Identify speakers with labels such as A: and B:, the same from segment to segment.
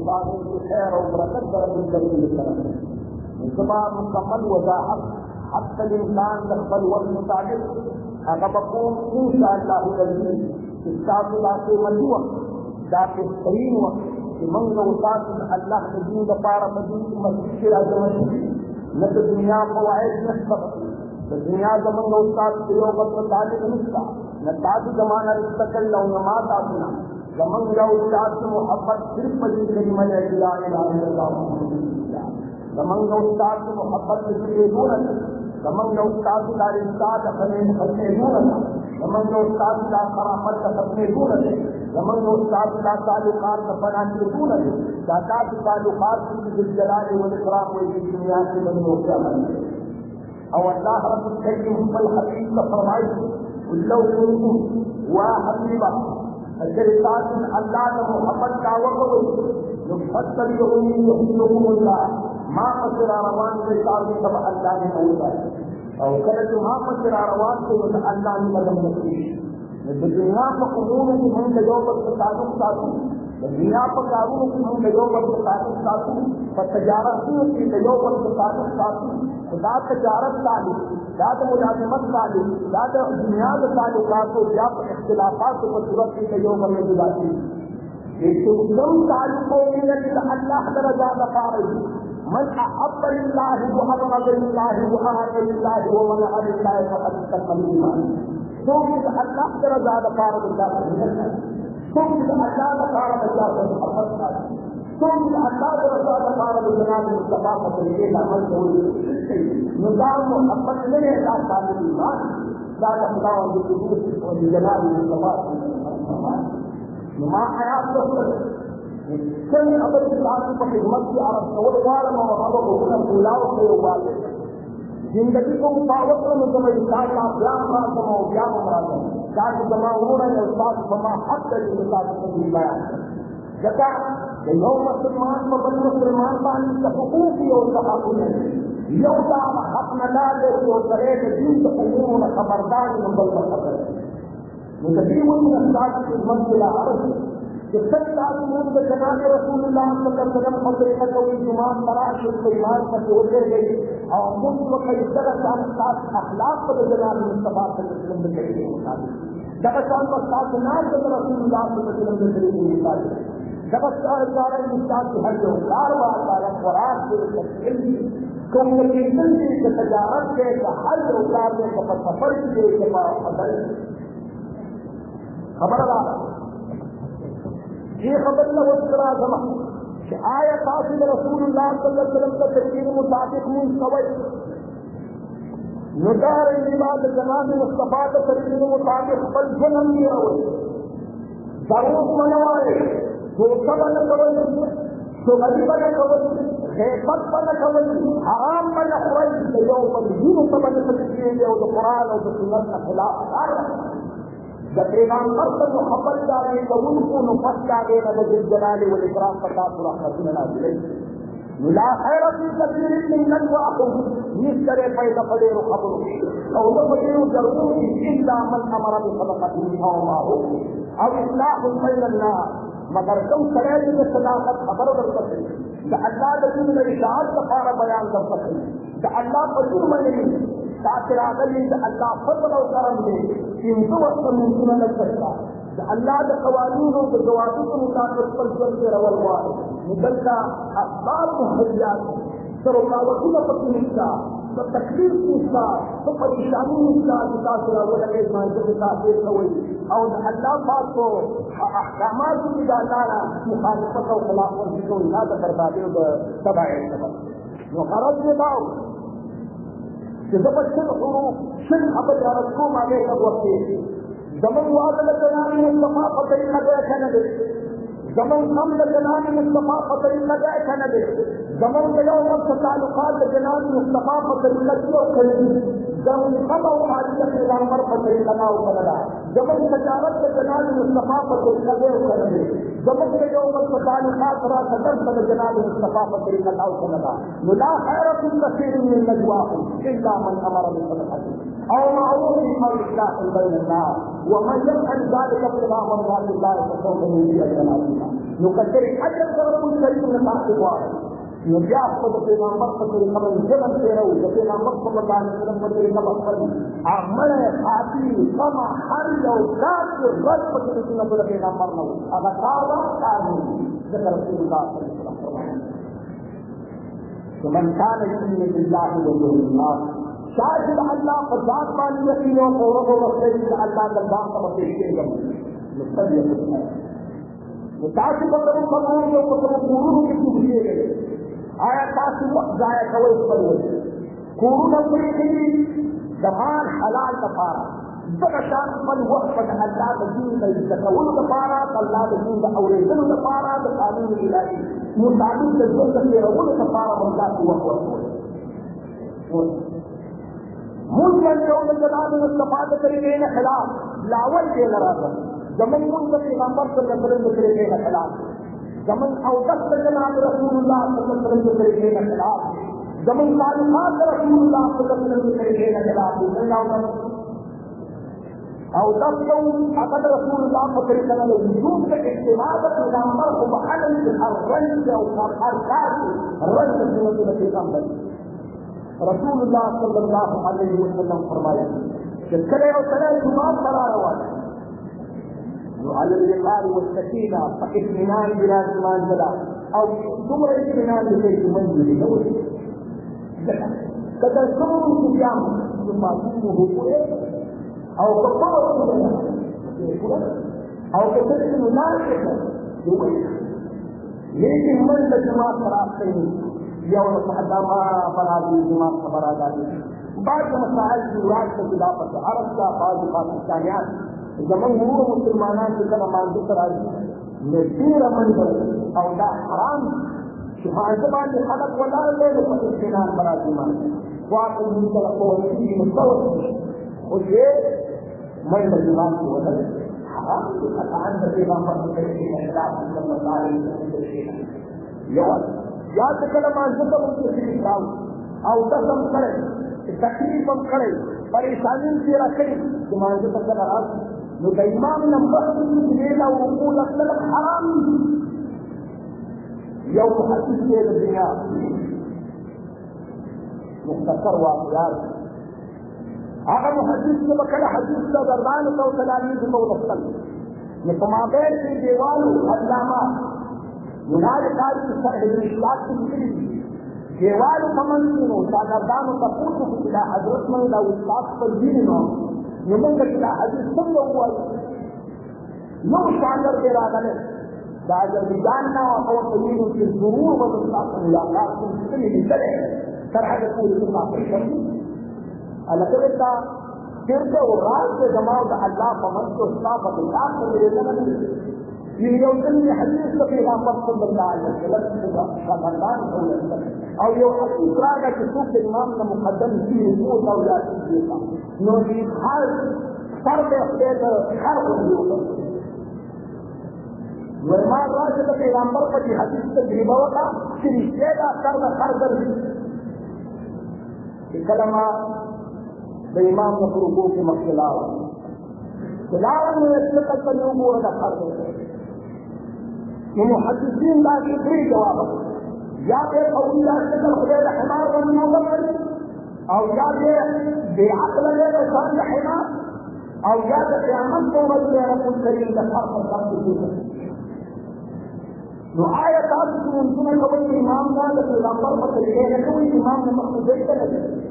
A: सारे की खैर और बरकत दरअसल करने की तरफ है। इसका मुकम्मल वजाहत अक्सर इंसान नकबल वक्त मुताबिक अगर बकूम इंशाअल्लाह इस्ताफिला से मजूआ जाके तरीन वक्त मंग उसात अल्लाह के दीन का पारा मजीद मस्जिद के आजमनी न तो दुनिया को वायद नस्बत तो दुनिया जमंग उसात प्रयोग और तालिक निस्ता न ताज जमाना रिश्तकल नमाज आसना जमंग या उस्ताद की मोहब्बत सिर्फ मजीद के लिमन अल्लाह जमंग उस्ताद की मोहब्बत के दूर जमंग उस्ताद का रिश्ताद अपने दूर जमंग उस्ताद का खराफत का अपने दूर जमंग उस्ताद का ताल्लुकात का बना के दूर दादा के ताल्लुकात की जलाल व इकराम को इस दुनिया से बनी हो क्या बने और अल्लाह रब्बुल करीम फल हकीम का फरमाइश उल्लू कुल्लू वा हबीबा अगर साथ अल्लाह का मोहब्बत का वक़्त जो फतल जो उम्मीद माँ पसरा रवान के साथ सब अल्लाह ने होता है और कल जो माँ पसरा रवान को अल्लाह ने कदम रखी दुनिया को उमून की हम जगहों पर ताल्लुक साधु दुनिया पर कानून की हम जगहों पर ताल्लुक साधु पर तजारती की जगहों पर ताल्लुक साधु खुदा तजारत ताल्लुक दाद मुलाजमत ताल्लुक दाद दुनिया के ताल्लुकात को या इख्तिलाफात को सूरत की जगहों पर में गुजारती लेकिन कम ताल्लुकों में अल्लाह दरजा लगा रही मन अहब्ब लिल्लाहि व अबग़द लिल्लाहि व अहब लिल्लाहि व मन लिल्लाहि फक़द इस्तक़बल ईमान तो अल्लाह का ज़्यादा कार अल्लाह है तो अल्लाह का कार अल्लाह से मोहब्बत है तो अल्लाह का ज़्यादा कार जनाब मुस्तफा का तरीके का अमल हो निजाम मोहब्बत में अल्लाह ताला की ईमान ज़्यादा खुदा और जनाब मुस्तफा मा हयात रसूल कई अबर इस्लाम पर खिदमत की और वाला मोहब्बत को पूरा बुलाओ के वाले जिंदगी को मुतावत में तुम्हें इंसान का प्यार प्राप्त हो क्या मुराद है ताकि जमा उन्होंने उस्ताद जमा हक कर इंसान को भी बयान जगह यो मुसलमान को बन मुसलमान पानी का हुकूक की और सहाबू ने यो का हक न डाले तो करे कि दिन को उन्होंने खबरदार नंबर पर खबर मुकदीम उस्ताद की खिदमत के लिए कि सच्चा मूल के जनाब रसूलुल्लाह सल्लल्लाहु अलैहि वसल्लम पर एक कोई जुमान तराश को ईमान पर होते गई और मुझ को कई तरह का अखलाक पर जनाब मुस्तफा सल्लल्लाहु अलैहि वसल्लम के मुताबिक जबशान पर साथ नाम के रसूलुल्लाह सल्लल्लाहु अलैहि वसल्लम के मुताबिक जबशान द्वारा इंसान की हर जो कारवार वाला खुराक के कम्युनिकेशन की तजारत के हर उतारने का सफर के बाद खबरदार ये खबर न वस्करा जमा कि आया कासिम रसूलुल्लाह सल्लल्लाहु अलैहि वसल्लम का तरीके के मुताबिक मुंसवई नुदार इबाद जनाब मुस्तफा के तरीके के मुताबिक बल जन्म दिया हो दरूद मनवाए तो सब न कवल तो गरीब न कवल गैबत न कवल हराम न कवल यो पर ही सब न तरीके के और कुरान और सुन्नत के खिलाफ जब पैगंबर पर मोहब्बत डाले तो उनको नफस डाले नबी जलाले व इकराम का तासुरा खसना दिले मिला खैर की तकदीर में नजवाहु इस तरह पैदा पड़े रो खबर और वो पड़े जरूरी इल्ला मन अमर बिसदक़तिही औ माहु अब इस्लाह बैन अन्नास मगर तुम तरह की सदाकत खबर कर सकते कि अल्लाह नबी ने इशाअत का पारा बयान कर सकते कि अल्लाह पशु मने ताकि आगली अल्लाह फजल और करम दे इन दो वक्त मुमकिन न सकता अल्लाह के कवानीन के जवाबों के मुताबिक पर चलते रवल हुआ निकलता असबाब मुहैया तो रुकावटों का प्रतिनिधिता तो तकलीफ निकला तो परेशानी निकला मुतासरा वो लगे मानते के साथ और अल्लाह पाक को अहकामात की जानना मुखालिफत और खिलाफत को ना करता दे सब आए जो गरज में दाओ कि जब शिन अब को मांगे कब वक्त जमन वाद जनानी मुस्तफा पतई लगे खनदे जमन हम जनानी मुस्तफा पतई लगे खनदे जमन के लोग ताल्लुकात जनानी मुस्तफा पतई लगे और खनदे जमन सब हमारी पैगंबर पतई लगाओ खनदा जमन तजारत जनानी मुस्तफा पतई लगे और खनदे जमन के लोग ताल्लुकात रा सदर पर जनानी मुस्तफा पतई लगाओ खनदा ला खैर कसीर min najwahum illa man amara बिसदक़तिही أو معروف أو إصلاح بين الناس ومن يفعل ذلك ابتغاء مرضات الله فسوف نؤتيه أجرا عظيما نكثر أجر رب الكريم تقوى نجاح في نعمة كما الجبل تيرو في نعمة صلى الله عليه وسلم في نعمة عمل خاطي كما حرج وكاف الرب في نعمة في نعمة أغتابا كانوا ذكر رسول الله صلى الله عليه وسلم فمن كان يؤمن بالله واليوم الآخر شاهد الله فذات ما يقينه قوله ورسوله الله كذاب تبصير مستدير متعصب بدر قانون وقانون في آیا تاسو وخت ضایع کوئ خپل کورونه پرې کړي د مال حلال لپاره دغه شان خپل وخت په الله د دین د زده کولو لپاره د الله د دین د اورېدلو لپاره د قانون الهي مطابق د ژوند د تېرولو لپاره موږ تاسو وخت ورکړو موږ باندې د جلال استفاده طریقې نه خلاف لاول کې نه راځي زموږ موږ د پیغمبر صلی الله علیه وسلم د طریقې نه خلاف زمن او دست جناب رسول الله صلی الله علیه وسلم کے خلاف زمن تعلیمات رسول اللہ صلی اللہ علیہ وسلم کے خلاف او دست اقد رسول اللہ صلی اللہ علیہ وسلم وجود کے اجتماع پیغمبر کو بحلن الرنج او حرکات الرنج سنت پیغمبر رسول اللہ صلی اللہ علیہ وسلم فرمایا کہ کرے اور کرے جماعت کرا رہا ہے على الوقار والسكينة فاطمئنان بلا منزلة أو دمر اطمئنان لكي تمنزل كذا سمو صيام ثم تقوم أو كفر أو كفر مناسبة لكن من الجماعة خراب يوم صحبا ما برادي جماعة برادي بعض مسائل في وراثة خلافة عرب کا بعض پاکستانیان زمن نور مسلمانان چې کله مانځه ته راځي نصیر من او دا حرام چې مانځه باندې خلک ولاړ دی نو په اطمینان به راځي مانځه واقع موږ سره پوهېږي مستوت خو چې منډه جماعت کې ودرېږي حرام دي قطعا د پیغمبر په طریقې خلاف صلی الله علیه وسلم یو یا چې کله مانځه ته موږ شریک او قسم کړی تکلیف هم کړی پریشانی تېره کړې چې مانځه ته کله راشي نو د امام نمبر لیلا وقول اصلك حرام یو حدیث دی د دنیا مختصر واقعات هغه محدث چې کله حدیث ته دردان او تلاميذ ته وصل نو په مابین کې دیوالو علامه منال قاری صاحب الاسلام کې دیوالو په منځ نو شاګردانو ته پوښتنه وکړه حضرت موږ د استاد په دین نو نمونږ چې دا حدیث څنګه ووایو یو شاګرد دی راغلی د اذربایجان نه او هغه ته ویلو چې ضرور به د استاد سره ملاقات کوم چې مې لیدلی تر هغه پورې چې ما پرېږدم هلکه ورته چېرته وراز دی زما د الله په منځ کې ستا په خلاف مې لیدلی یو ځل مې حدیث د پیغمبر صلی الله علیه وسلم شاګردان او یو حدیث راغی چې څوک د امام نه مقدم دي رکوع او یاسین نو دې حال سر به خپل خر وګورو ورما راځي د پیغمبر په دې حدیث تجربه وکړه چې رښتیا دا سر د خر ګرځي چې کلمه د امام نه رکوع کې مخکې لاړه نو یې څه کړل نو موږ دا خر محدثین دا کې درې جواب یا به قول لا شکل خدای د حمار باندې موږ او یا به بے عقل له انسان د حمار او یا د قیامت په ورځ له رب کریم د حق په تاسو نو آیا تاسو څنګه کوي امام دا د پیغمبر په طریقې نه کوي امام نه مخکې کړي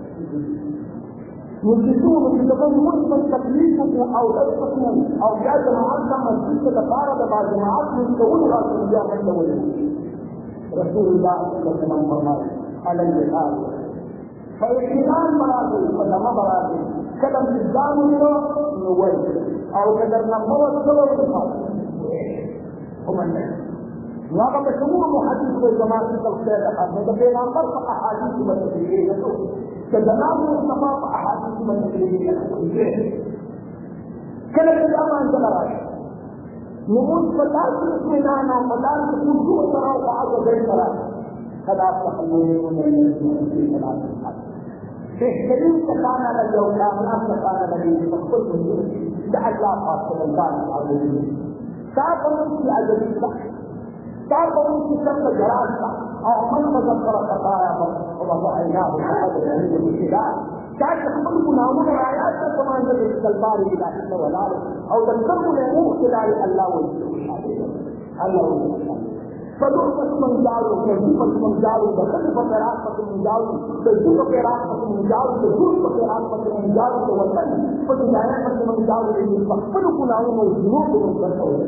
A: مسجدون چې کوم مسلمان تکلیف او دغه او یا جماعت کا مسجد د پاره د جماعت من کول راځي یا کول رسول الله صلی الله علیه وسلم فرمایي علی الحال فإنسان مراد فدما مراد کلم الزام نو وای او کله نمبر څلور ومن هذا مشهور محدث بالجماعة التوحيد هذا پیغمبر په احادیث متفقین ته كجناب مصطفى احاديث من النبي كلا الأمان تلراش نموت فلان اطمئنان وفلان وجوه ترى وبعض غير ترى قد أصبح المؤمنون من في ثلاث الحال بهترين تكان لديه وكامل تكان لديه فقل من دع الله فاصل الله عليه تعبوا في أجل تعبوا في سبب جراسة فذكر خطاياه ووضعناه بقدر علم الابتلاء كان يخبركم هؤلاء الآيات كما أنزل الكلبار إلى إلا ولاله أو تذكروا له خلال الله الله فدوسة من جاله فدوسة من جاله فخلفة راسة من جاله فدوسة راسة من جاله فدوسة راسة من جاله فوالله فدوسة من جاله فخلقوا له الجنوب من ذكره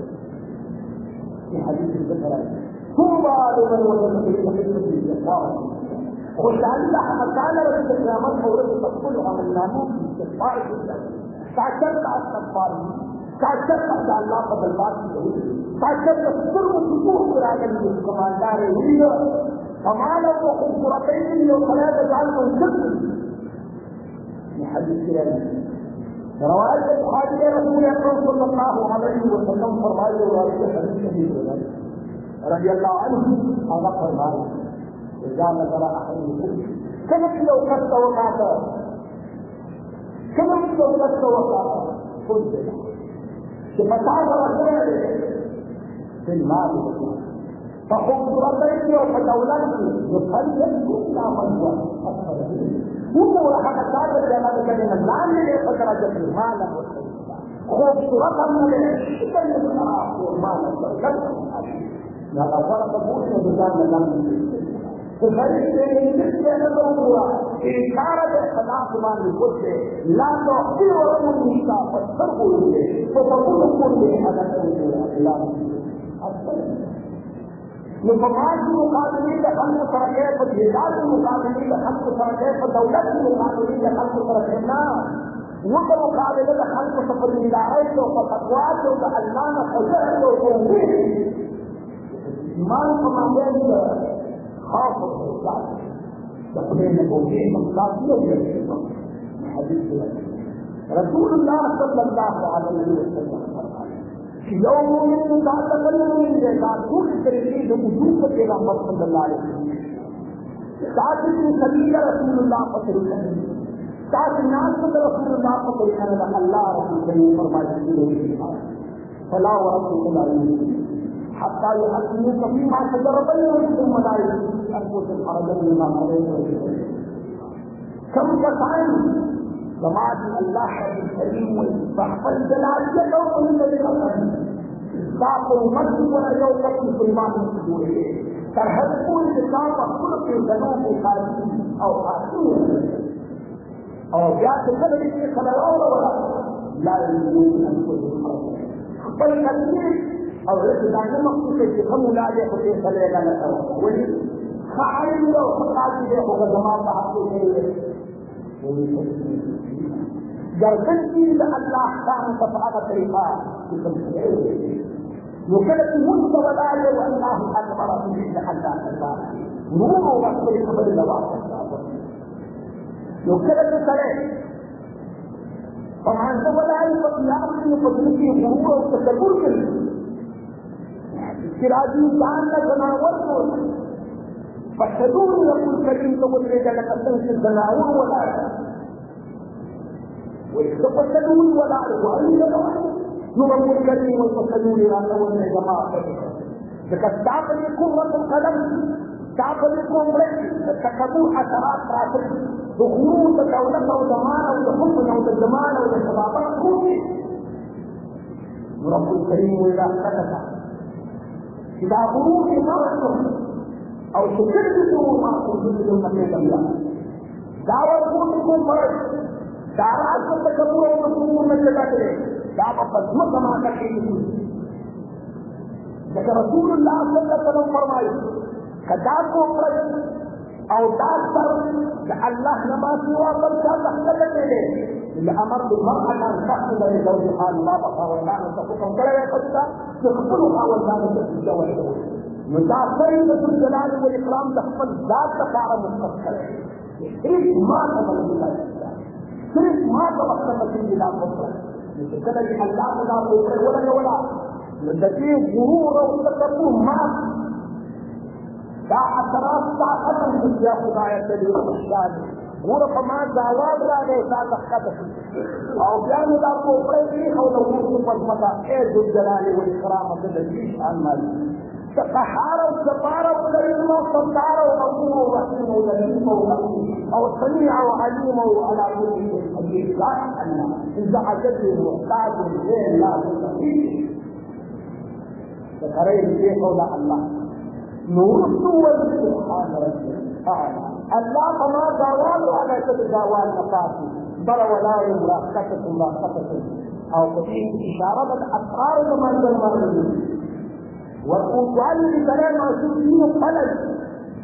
A: في حديث الذكر طوبى لمن وجد في الحكمة الاستغفار وجعلها مكان الاستقامة ورد تدخلها من ناموس الاستغفار تعتمد على الاستغفار تعتمد على الله قبل الباقي تعتمد كل خطوط راجل الكمالدار هي كمالا وخبرتين وفلا تجعل من كذب حديث كلام رواية البخاري رسول الله صلى الله عليه وسلم فرمائے رواية حديث رضي الله عنه هذا فرمائے إذا نظر أحدكم كيف لو قد وقعت كيف لو قد وقعت قلت فمتعب رسول في المال فخبرتين وفتولتي يصلي كل من هو وحق التعبد لما تكلم الآن لفترة المال خبرتها من الشيطان والمال هذا فرق بوش وبدان لم إنكار الخلاف عن الكل لا تعطي ورسول الله فاسترقوا له فتقول كل هذا الإسلام لفماج المقابلين لخلق تركيه فالهلال المقابلين لخلق تركيه فالدولة المقابلين لخلق تركينا وقت مقابلة لخلق سفر الإدارات وفتوات وكألمان خزر وتوفيق إيمان فمانين خاصة الإسلام تقبين توفيق مقابلة حديث رسول الله صلى الله عليه وسلم يوم من تكلم من ذات كل تركيز وجود پیغمبر صلی اللہ علیہ وسلم ساتھ سبیل رسول اللہ صلی اللہ علیہ وسلم ساتھ ناس رسول اللہ صلی اللہ علیہ وسلم اللہ رسول کریم فرمایا فلا ورسول الله حتى يحكموك فيما شجر بينهم ثم لا يجدوا انفسهم حرجا مما قضيت كم تسعين جماعت اللہ الكريم فاحفظ جلاليته ومن الذين باقوا مسجد ونجوا في سلمان الصدوري ترهبوا الإسلام وكل في جنوب خارجين أو خارجين أو جاءت السبب في خلال ولا لا يجوز أن تكون بل كثير أو رجلان مخصوص في خمولا ليخطي خليلا نتوى خائن لو فقاتي ليخو جماعة حقيقية جربتي لله كان تفعل طريقا وكانت مستوى الآية والله أكبر به حتى الله نور وصل قبل الله وكانت الصلاة طبعا سوى الآية فقيامة فضلتي غرور وتكبر السراجي كان تناورته فاشهدوني يقول كريم تقول رجال تنسي التناور ولا ويتقتلون ولا يرموا الكريم ويقتلون راسه الجماعة لقد تعقل قوة القلم تعقل رجل ارتكبوا حسرات راسه بخروج دولته وزمانه وحكمه وزمانه وشبابه كله يرموا الكريم إذا سكت إذا خروج مرته أو تكذبوا ما تنزل المسيح الله دعوة قوتكم مرض دعوة تكبروا وتكونوا من الجبال دعوة قدمة ما تكيدوا لك رسول الله صلى الله عليه وسلم فرمائے كدعوة مرض أو دعوة الله نما سوى قلت الله لك الأمر بالمرأة أن تحمل لزوجها الله وكان تفوقا كلا يقصد تقبلها وكان تتجوز متاثرين بذو الجلال والإكرام تحفظ ذات تقارب مستقبل صرف ما تبقى الله صرف ما تبقى الله مطلق يتكلم الله لا تقرأ ولا لذلك غرور وتكبر ما دا اثرات طاقتاً بسیاق آیت دلیل مشکل غرف ما زاواد را گئے تا تخت او بیان دا کو اپنے بھی او لوگوں کو پسمتا اے ذو الجلال والإكرام دلیل شان مالی تطهار و سفار و کریم و صدار و حكيم لطيف وخبير او سميع وعليم وعلى كل شيء قدير. لا الله اذا عجبت محتاج غير لا تستطيع. فقرأ الشيخ ولا الله نور الصور سبحان ربي أعلى. الله كما زوال على تتزاوال نفاسي بل ولا مراقبة مراقبة أو قديم إشارة الأسرار من المرض والقوال لكلام عشوكين الطلب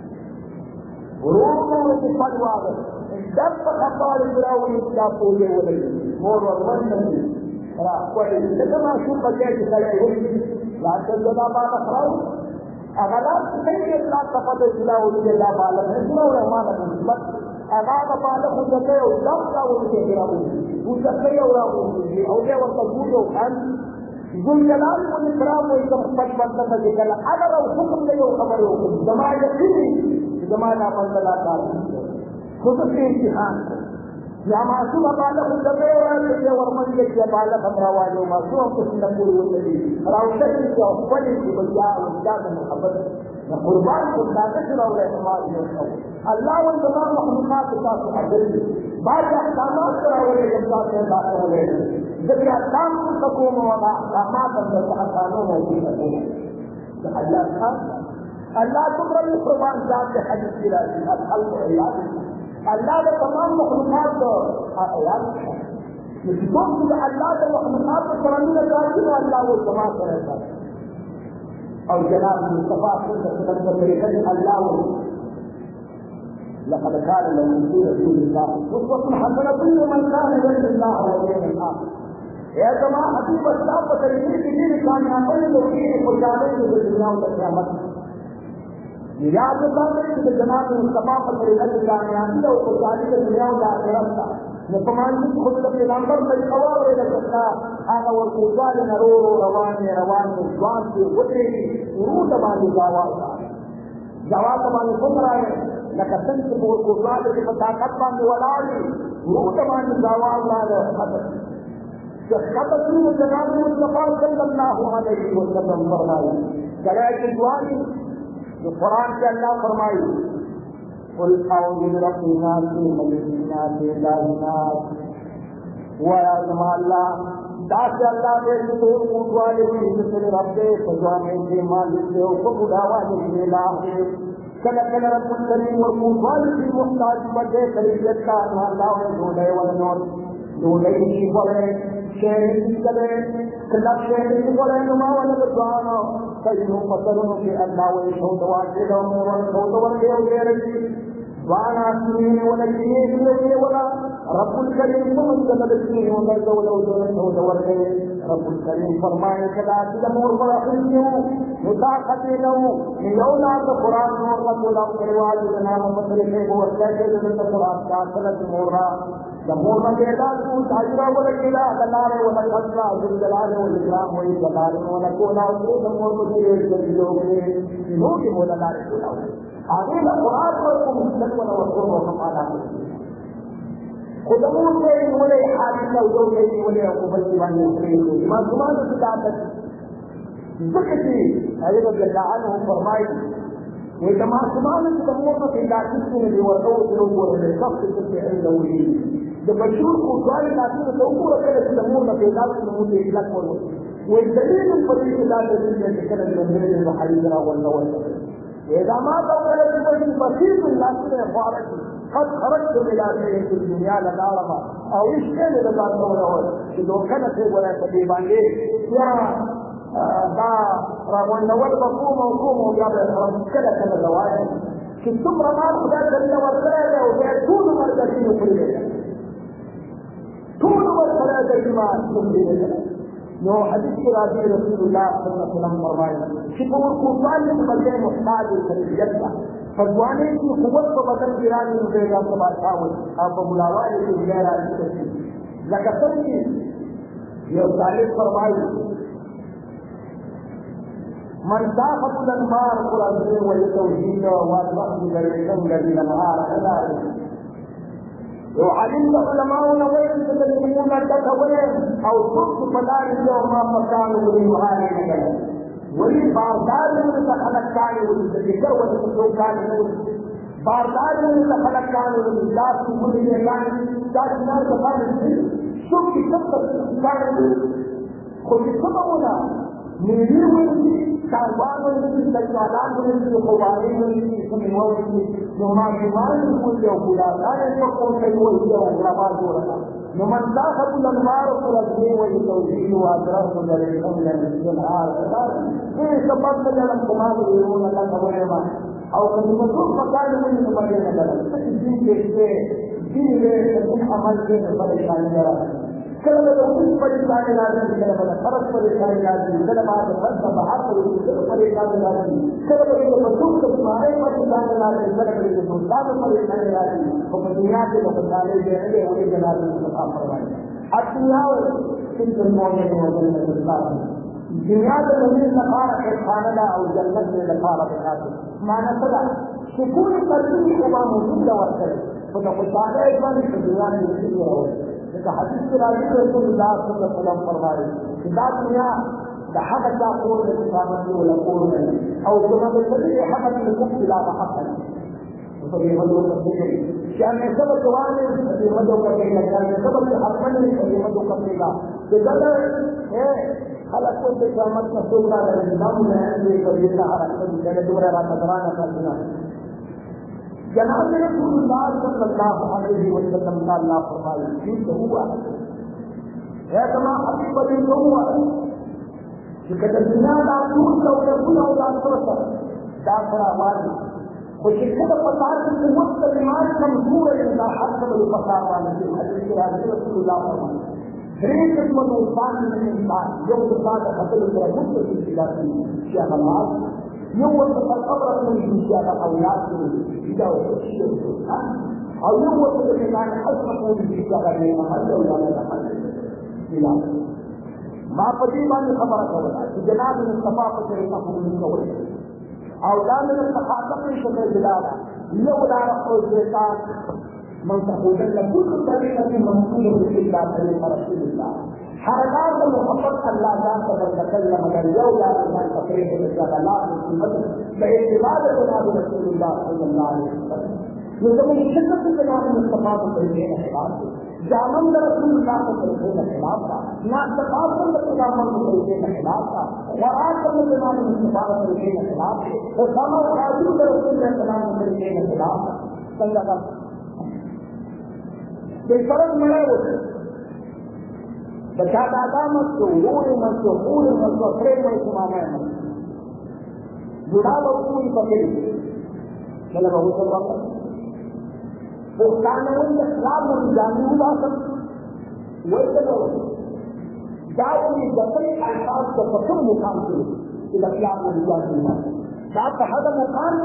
A: وروحه لتفضل واضح الدب خطار الجراوي إسلافوية وليه مور والمنزل راح كويس لكما أشوف بجاج خلائه لا تجد بعض أخرى أغلب كيف لا تفضل الجراوي إلا بعض الحسنة ورحمانة المسلط أغلب بعض خزقية ودفع وليه وزكية وراءه أولياء والتجود وحن ذو الجلال والإكرام والتمحفظ والتفجد أنا لو حكم لي وخبره جماعة يقيني جماعة من لا تعلم خصوص امتحان يا معصوم بالغ الدبير يا ورمن يا بالغ امراوال ومعصوم كل نقول والذي راوشك وقل بالجاء والجاد محبت قربان قدامك لو رحمات الله والتمام مخلوقات تاسو حضرتي بعد احکامات راولې جنات ته راولې ذکر احکام تقوم وما احکامات د احکامو موجوده ده الله خاص الله تقرأ القرآن ذات حديث راځي الخلق عيال الله د تمام مخلوقات عيال نشوف د الله د مخلوقات قرآن راځي الله والتمام سره او جناب المصطفى صلى الله عليه الله لقد كان لهم في رسول الله أسوة حسنة لمن كان يرجو الله واليوم الآخر. يا جماعة حبيب الله فتريني في كان يعمل وفيه مجاهدين في الدنيا والقيامة. يا جماعة جناب المصطفى فتريني كان يعمل ومجاهدين في الدنيا والآخرة. نفمان خود کے نمبر میں قوار ہے لگتا انا والقوال نرور رواني سوان سے وتري ورود باندې جواب باندې څنګه لکه څنګه په قوال کې په طاقت باندې ولاړ ورود باندې جواب لاله خطر شروع جناب مصطفی صلی الله علیه وسلم فرمایا کله دعای قرآن کے اللہ فرمائی قل اعوذ برب الناس ملك الناس اله الناس ويا جماعه الله داس الله دې ټول کوټواله دې چې رب دې سجانه دې مالک دې او په بډاوانه دې لا کله کله رب کریم او کوټواله دې محتاج بده کلیت کا الله او دې ولنور دولې شي بوله شهر دې کله شهر دې بوله نو ما ونه بدوانو فإنه قدرنا في الله ويشهد واجد ويشهد ويشهد وانا سنين ونجيه ولا رب الكريم من جمدتني ومرد ولو جلسه دورته رب الكريم فرمائے كذا تمور برحمه متاقته من يولا القرآن ورد ولا قرآن لنا مطلقه ورساله من القرآن كاثرة مورا جمهور مجيدات تاجرا ولكلا دلال ولكلا جلال والإكرام والجلال ونكونا جمهور مجيد جلوه نوك مولا آگے القرآن کو مستقبل وقوم وقمانا خدمون سے انہوں حادثہ جو کہ انہوں عقوبت کی بانی کریں معصومان سے طاقت ذکر کی حضرت رضی اللہ عنہ فرمائی وہ معصومان سے تمام کی طاقت سے ورقو لوگ ورے سب سے عنده جب مشهور کو قال لكن توقع كده تمام في ذلك الموت يطلق والدليل الفريق لا تدل يتكلم من غير المحايدة والنوازل إذا ما توقعت بشيء بسيط لكن فارق قد خرجت إلى شيء في الدنيا لنعلم أو إيش كان لذا الدولة إذا كانت ولا تبيبان يرى دا رغم نوال بقوم وقام يخرج كده الرواية كنتم رمان خدا جل وعلا وبيعتون مركزين كلها طول مركزات الإيمان كلها نو حدیث کی راضی رسول اللہ صلی اللہ علیہ وسلم فرمائے شکور قرآن میں بجے محتاج خریدت کا فرمانے کی قوت کو بدل ایران میں دے گا تو بادشاہ ہو آپ بلاوا ہے کہ غیر عادی کرتی لگاتار کی یہ طالب فرمائی من صاحب الانمار قرآن والتوحید والوحد الذي نهار على وعلم علماؤنا وين تدرسون تكوين او صدق مدارس وما مكانوا لمهاري مثلا ولي بازار من تخلق كان وتذكر وتسوق كان باردار من خلق كان والإجلاس في كل مكان كان الناس خالد شوف في قصة كان خذ سمعنا من يوم كان تجوالان من الخوارين من سمعوا نمان كل يوم لا يفكرون في يوم ولا نمان داخل الأنوار والأجمع والتوحيد وأدراك الذين من النهار في سبب من الكمال يقولون الله تبارك أو كنتم مكان من المدينة بلد الدين من عمل في البلد كلام الوقت فريقان لازم كلام الفرق فريقان لازم كلام هذا بحث فريقان لازم كلام المسؤول كمان فريقان لازم كلام المسؤول فريقان لازم وبدنيا के बदलाव देने वाले जनाब मुस्तफा फरमाए दुनिया في الموجود من الإسلام दुनिया के नबी नखारा के खाना और जन्नत में नखारा दिखाते माना सदा सुकून कल्बी को मौजूद वक्त है तो खुशाल है कि दुनिया में खुशी हो حديث راجع رسول الله صلى الله عليه وسلم فرمائے دا دنیا د حق تاقول لقامت ولا قول او كما بالتدريج حق الحكم لا حق فهي مدعو كثير شان سبب جوان في مدعو كثير كان سبب حقن في مدعو كثير بجد ہے خلق کو قیامت کا سونا نظام ہے یہ کبھی حرکت ہے دوبارہ نظرانہ کرنا جناب رسول اللہ صلی اللہ علیہ وسلم کا اللہ فرمائے ٹھیک ہوا ہے تمام حبیب علی کو ہوا کہ دنیا کا دور کا پورا ہوتا دا فرمائے خوش کده پتار کی قوت ایمان کمزور ہے دا حسب الفقار والے حدیث رسول اللہ فرمائے غریب قسمت انسان میں انسان جو صفات حاصل کر مجھ سے جاتی ہے کیا نماز يوم القبر من الجزء الأولاد إذا وصلت أو يوم الإيمان أسمعوا بالجزء من محل ولا محل إلى ما قديما خبرك ولا جناب المصطفى فكرته من قوله أو دام الصحابة من شكل جلاله لولا رفع الشيطان من تقول كل طريقة مسؤولة إلا طريق رسول الله حركات محبت الله جان تتكلم عن يولا من تقريب الجلالات باعتماد جناب رسول الله صلى الله عليه وسلم يوم شدة جناب المصطفى بالدين خلاف جامن رسول الله بالدين خلاف ما تقاصر جناب بالدين خلاف وراء جناب المصطفى بالدين خلاف وسمع حاضر رسول الله جناب بالدين خلاف صلى الله عليه بفرض ملاوي بچا دادا مسؤول فريق مسؤول جڑا وقوع پکڑ چلے بہت سب وقت وہ قانون اسلام میں جاننے والا ویسے لوگ داوی جبری الفاظ کو فکر مقام کے اسلام میں جاننے والا ذات هذا مقام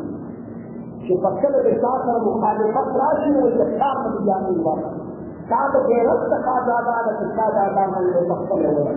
A: کہ فکر کے ساتھ مخالفت راشی وہ اسلام میں جاننے والا كاد غيرت قاعدة كتابة من المقبل ولا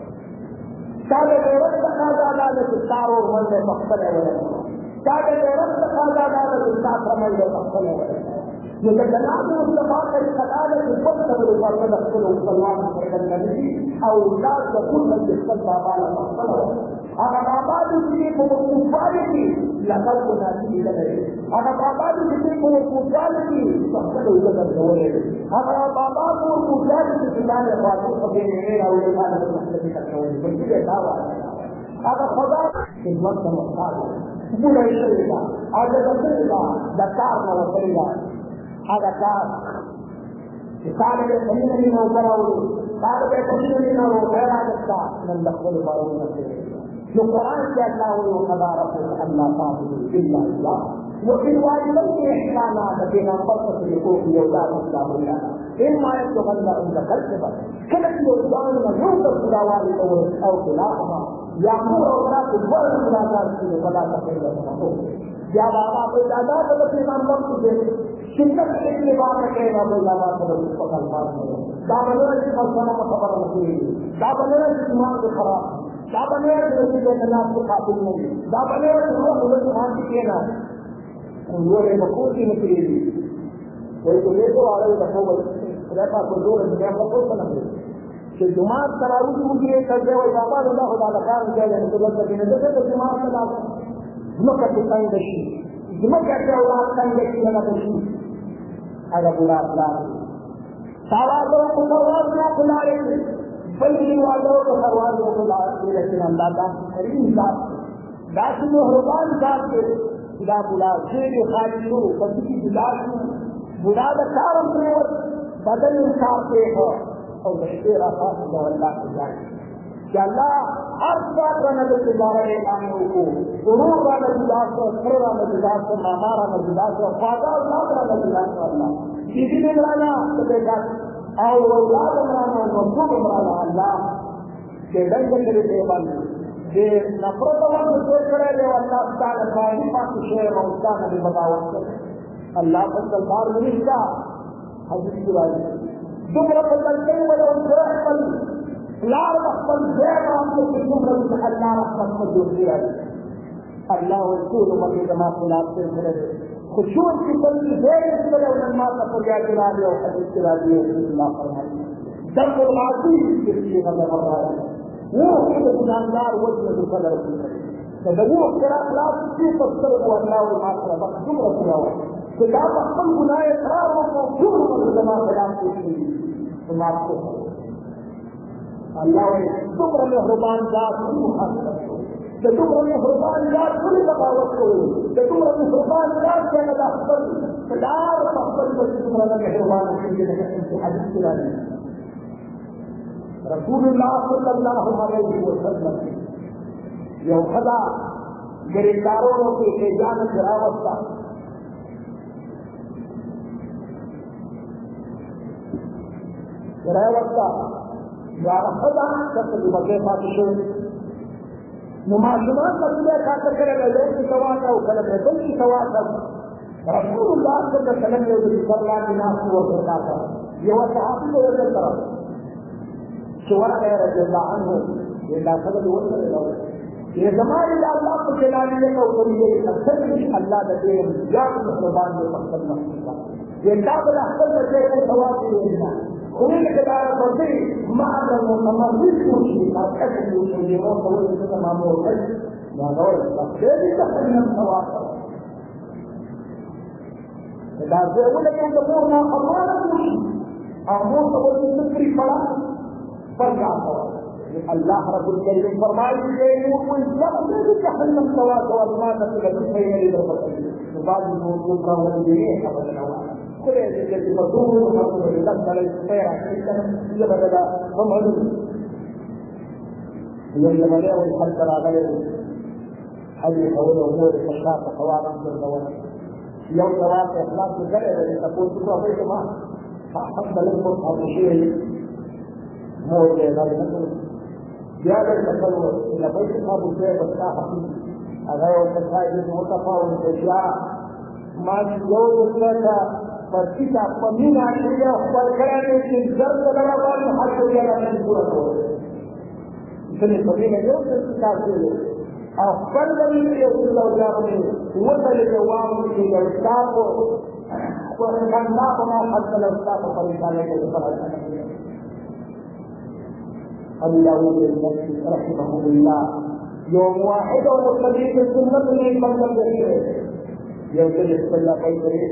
A: كاد غيرت قاعدة كتارو من المقبل ولا كاد غيرت قاعدة كتاب من المقبل ولا يتجنب المصطفى القاعدة الفضل بالفضل دخل الله عليه النبي أو لا تكون من يستطيع على المقبل ولا أنا بعد ذلك مفارقي لقد كنا في ذلك أنا بعد ذلك مفارقي تحصل وجد الجوال أنا بعد مفارقي في ذلك فاتو قبل غير أو لما نحتاج كتوالي بلكي دعوة هذا خدا في الوقت المختار بولا يشريكا هذا دخلنا دكار ولا هذا كار كار بيتني من وراءه كار بيتني من وراءه هذا من دخل بارون جو قرآن سے اللہ وقضى ربك ألا تعبدوا إلا الله وبالوالدين إحسانا بين الفرق لحقوق الأولاد والأولاد إما يبلغن عندك الكبر كلك يوزعون يوسف إلى والديه أو خلافهما يأمر أولاد الولد إلى ذلك ولا تقل لهم يا بابا بيدادا بلتي من وقت شدت إلي بابا كينا بيدادا بلتي فقال بابا دابنا جسمنا مصبر مسيح دابنا جسمان بخراب دابنا جسمان بخراب قاتل نہیں دابنا جسمان بخراب کینا انظر مقوتي مسيحي ويقولوا على الحكومة رفع كل الجماعة مقوتة نفسه في الجماعة تراويح مجرد كذا وبابا الله تعالى كان جاي من قبل كذا ده الجماعة تراويح نكت عند الشيء cuma kerja orang kan dia kena bersih ada bulat bulat salah orang berwarna kulit beli walau berwarna kulit dia kena datang rinda dasi mehruban sahaja sudah bulat jadi kali itu pasti bulat bulat karam terus badan sahaja ho और बशेर आका अल्लाह के जाए कि अल्लाह हर बात का नजर के बारे में आने को गुरूर का नजर को सरा नजर को मामारा नजर को फादा अल्लाह का नजर को अल्लाह किसी ने बनाना तो देखा और औलाद बनाना मजबूत बनाना अल्लाह के रंग के देवन जे नफरत वाले सोच करे ले अल्लाह ताला का पाक शेर और उसका नबी बताओ अल्लाह को सरकार नहीं का हदीस की बात दुमरा बदलते वाला उनका अमल लाल अमल जेब आपको कितने बड़े अल्लाह रहमत को जोड़ दिया अल्लाह रसूल मके जमा खुलाते मेरे खुशून की बंदी देर इस तरह उन्मा का फरिया गिरा दिया और हदीस गिरा दिया अल्लाह फरमाए दम लाजी के लिए मतलब रहा है वो के गुनाहगार वो जो कलर तो वो तेरा क्लास की तस्वीर को अल्लाह और मात्र बस दुमरा किया हुआ तो आप अपन गुनाह खराब हो तो क्यों जमा कलाम की तुम आपको अल्लाह ने दुमरा में हुरबान जात की मुखालफत तो दुमरा में हुरबान जात पूरी बगावत को तो दुमरा में हुरबान जात के लगा पर सदार पत्थर पर दुमरा में हुरबान के लिए से हदीस किया है रसूलुल्लाह सल्लल्लाहु अलैहि वसल्लम ये खुदा गिरफ्तारों के जान गिरावत का गिरावता वारखदा तक बगे फातिशो मुमाशुमान मसले खातर करेगा लोग की सवा का करेगा तुम की सवा का रसूलुल्लाह सल्लल्लाहु अलैहि वसल्लम करला की नाम को करता था ये वो सहाबी को वजह तरह शुरा है रज़ियल्लाहु अन्हु ये दाखल वो करेगा ये जमाने अल्लाह को चलाने का उतरी अक्सर भी अल्लाह दे या मुसलमान में पसंद नहीं ये दाखल अक्सर बचे को सवाल देना उन्हें किताब पढ़ते मादर मुसलमान पूछी और कैसे पूछेंगे वो सवाल के मामले होते हैं और तेरी तकरीबन सवाल किताब से वो लेकिन तो पूर्ण अमानत पूछी और वो सवाल की फिक्री पड़ा पर क्या हुआ अल्लाह रब्बुल करीम फरमाई कि वो सब से तकरीबन सवाल को अमानत के लिए मेरी तरफ से बाद में वो प्रॉब्लम ये है बदला كل الذي يقولون أنه يدخل على الصير عشان يبدأ هم هذول يوم لا يحصل على هذه حول أمور الشخص قوانين الدولة يوم تراث إخلاص الجريدة اللي تقول تقول بيت ما حصل لكم هذا الشيء مو ذلك زيادة التطور إلى بيت هذا الشيء بتاعه أغير التساعد المتفاوت الأشياء ما يوجد لك فكيف أقومين عشرية والكلام يجب لنا بعض حتى يلا نقول इसलिए सभी ने जो किताब से अफल नबी के उल्लाह ने वसल जवाब के व्यवस्था को करना बना हल व्यवस्था को परिचालन के ऊपर अल्लाह के रहमतुल्लाह यौम वाहिद और सभी के सुन्नत में बंधन रखे ये उसके अल्लाह का करे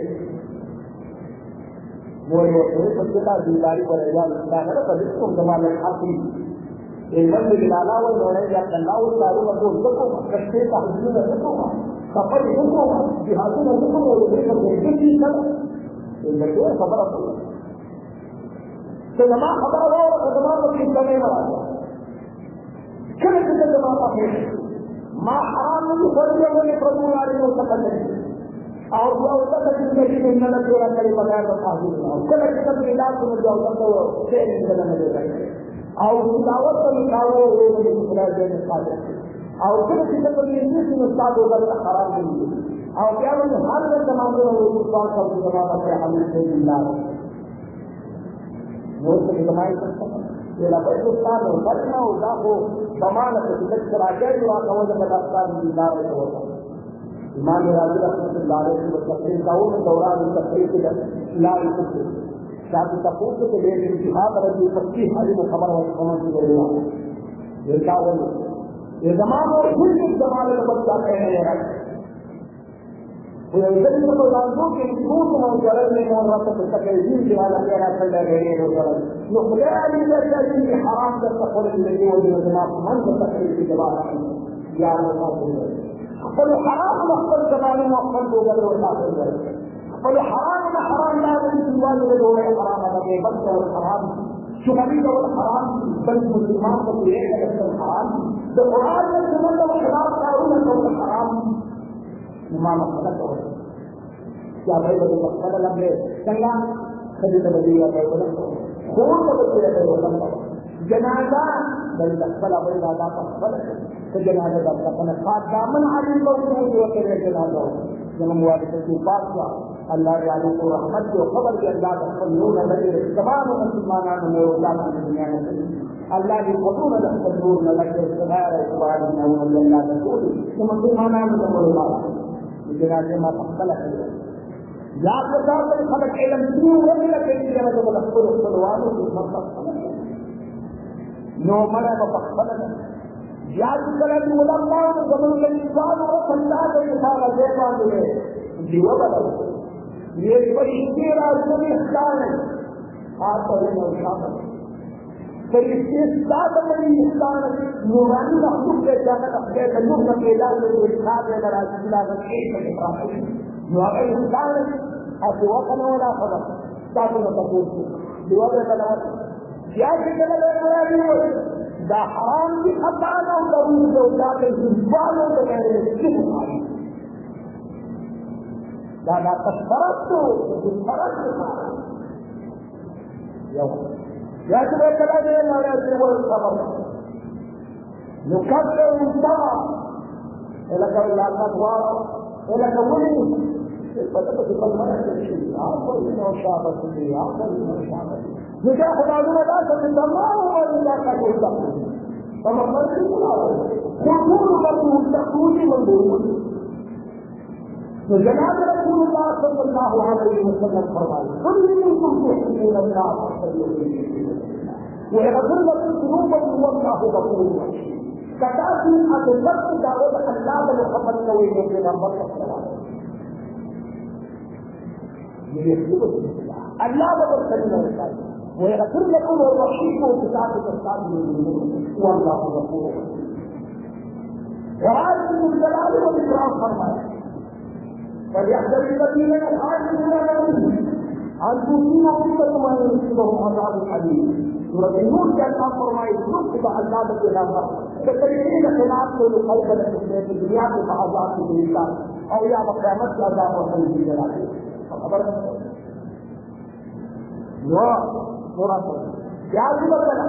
A: वो सत्यता जिम्मेदारी पर अल्लाह है ना कभी तुम जमाने खाती एक दिलाना वो लोड़े या करना वो सारे मतलब उसको कष्टे का हजू में रखोगा सफर रखोगा जिहादी में रखोगा वो एक बेटी की कर ये लगे खबर हो तो जमा खबर हो और जमा को चिंता नहीं बना क्या किसी जमा का है माँ हराम नहीं करने वाले प्रभु वाले को सकल नहीं और वो उसका जिंदगी में न तेरा करे बगैर बता दूंगा उसको लगता है इलाज समझ जाओ तो से निकलने में देगा और दावत का निकालो वो मुझे सुना देने पाते और फिर किसी को इंग्लिश में उस्ताद होगा तो खराब नहीं और क्या बोले हर जन जमाने में वो उस्ताद का जमाना पे हम से जिंदा वो तो जमाई सकता है ये लगे उस्ताद हो करना होगा वो जमाना से किसी तरह के जो आप समझ में लगता है जिंदा है तो होता इमाम राजी रहमतुल्लाह अलैहि वो तफसीर का वो दौरान तफसीर के लाल कुछ शादी तपूत के लिए इतिहाद रजी 25 हाली को खबर है समझ ले रहा ये क्या बोले ये जमाने और फिर इस जमाने में बच्चा कहने लगा ويلزم الرسول يكون موجود من ورثة التكاليف على كلا فلاحين وجرد نقلان الذي حرام تدخل الذي وجد ما من تدخل في جبارة يا الله قالوا حرام نقبل زمان وقبل قبل وقبل قالوا حرام لا يجوز الواجب حرام هذا بس الحرام شو قبيله والحرام بل مسلمان تطيع الحرام بالقرآن يقول الحرام قالوا الحرام ما مخلصه क्या भाई बड़ी मसला लगे चंगा कभी तो बड़ी है बोला खून तो बच्चे है बोला जनाजा बड़ी मसला बड़ी दादा का मसला तो जनाजा का अपना खास दामन आदमी को जो करे जनाजा जन्म हुआ तो पास हुआ अल्लाह यानी को रहमत जो खबर के अल्लाह का नूर लगे तमाम मुसलमानों ने उल्लाह की दुनिया में अल्लाह की कबूल न नूर न लगे सदार इबादत न अल्लाह का नूर तो मुसलमानों ने बोला जनाजे में मसला है या बता तो खलक इल्म क्यों रबिला के लिए मतलब अखबर खुलवानो की मतलब नो मरा बखबल या कलम उलमा जमन के इंसान और संदा के सारा देवा दे जीवा बदल ये बड़ी राजनीति स्थान है आप पर शामिल फिर इसके साथ बड़ी स्थान नूरानी मखलूक के जगत अपने तजुर्ब का इलाज में इस्लाम में राजनीति का एक है इंसान ऐसे वतन होना खबर ताकि न तकूर दुआरे बनाओ क्या कितना लेना है दा हराम की खताना जरूर जो जाके वालों को कह रहे हैं किस मारे दादा तस्फरत तो फरक या तो चला दे मारे वो खबर नुकते उनका इलाका इलाका हुआ इलाका वही पता तो कल मना करती आप पर नो शाबाश दी आप पर नो शाबाश मुझे खुदा ने बता कि तमाम और इलाका को सब हम मर्जी बुला कुल मजबूत तकूली मंजूर तो जनाब रसूलुल्लाह सल्लल्लाहु अलैहि वसल्लम फरमाए कुल मिनकुम तुहिब्बून अल्लाह व यग़फिर लकुम ज़ुनूबकुम वल्लाहु गफूरुर रहीम कदा की अदलत दावत अल्लाह व मुहम्मद नबी के पैगंबर सल्लल्लाहु अल्लाह को करना होता है वो यग़फिर लकुम वरहीम को किताब के साथ में वल्लाहु गफूरुर रहीम और जलाल व इकराम फरमाया وليحذر الذين يخالفون عن امره ان تصيبهم فتنه يصيبهم عذاب اليم ورجعون كما فرمائے خود اللہ کے خلاف تقریبا خلاف کو مخالفت کرنے کی دنیا کے عذاب کی دلیل اور یا قیامت کا عذاب اور تنزیل ہے خبر وہ تھوڑا سا کیا بتانا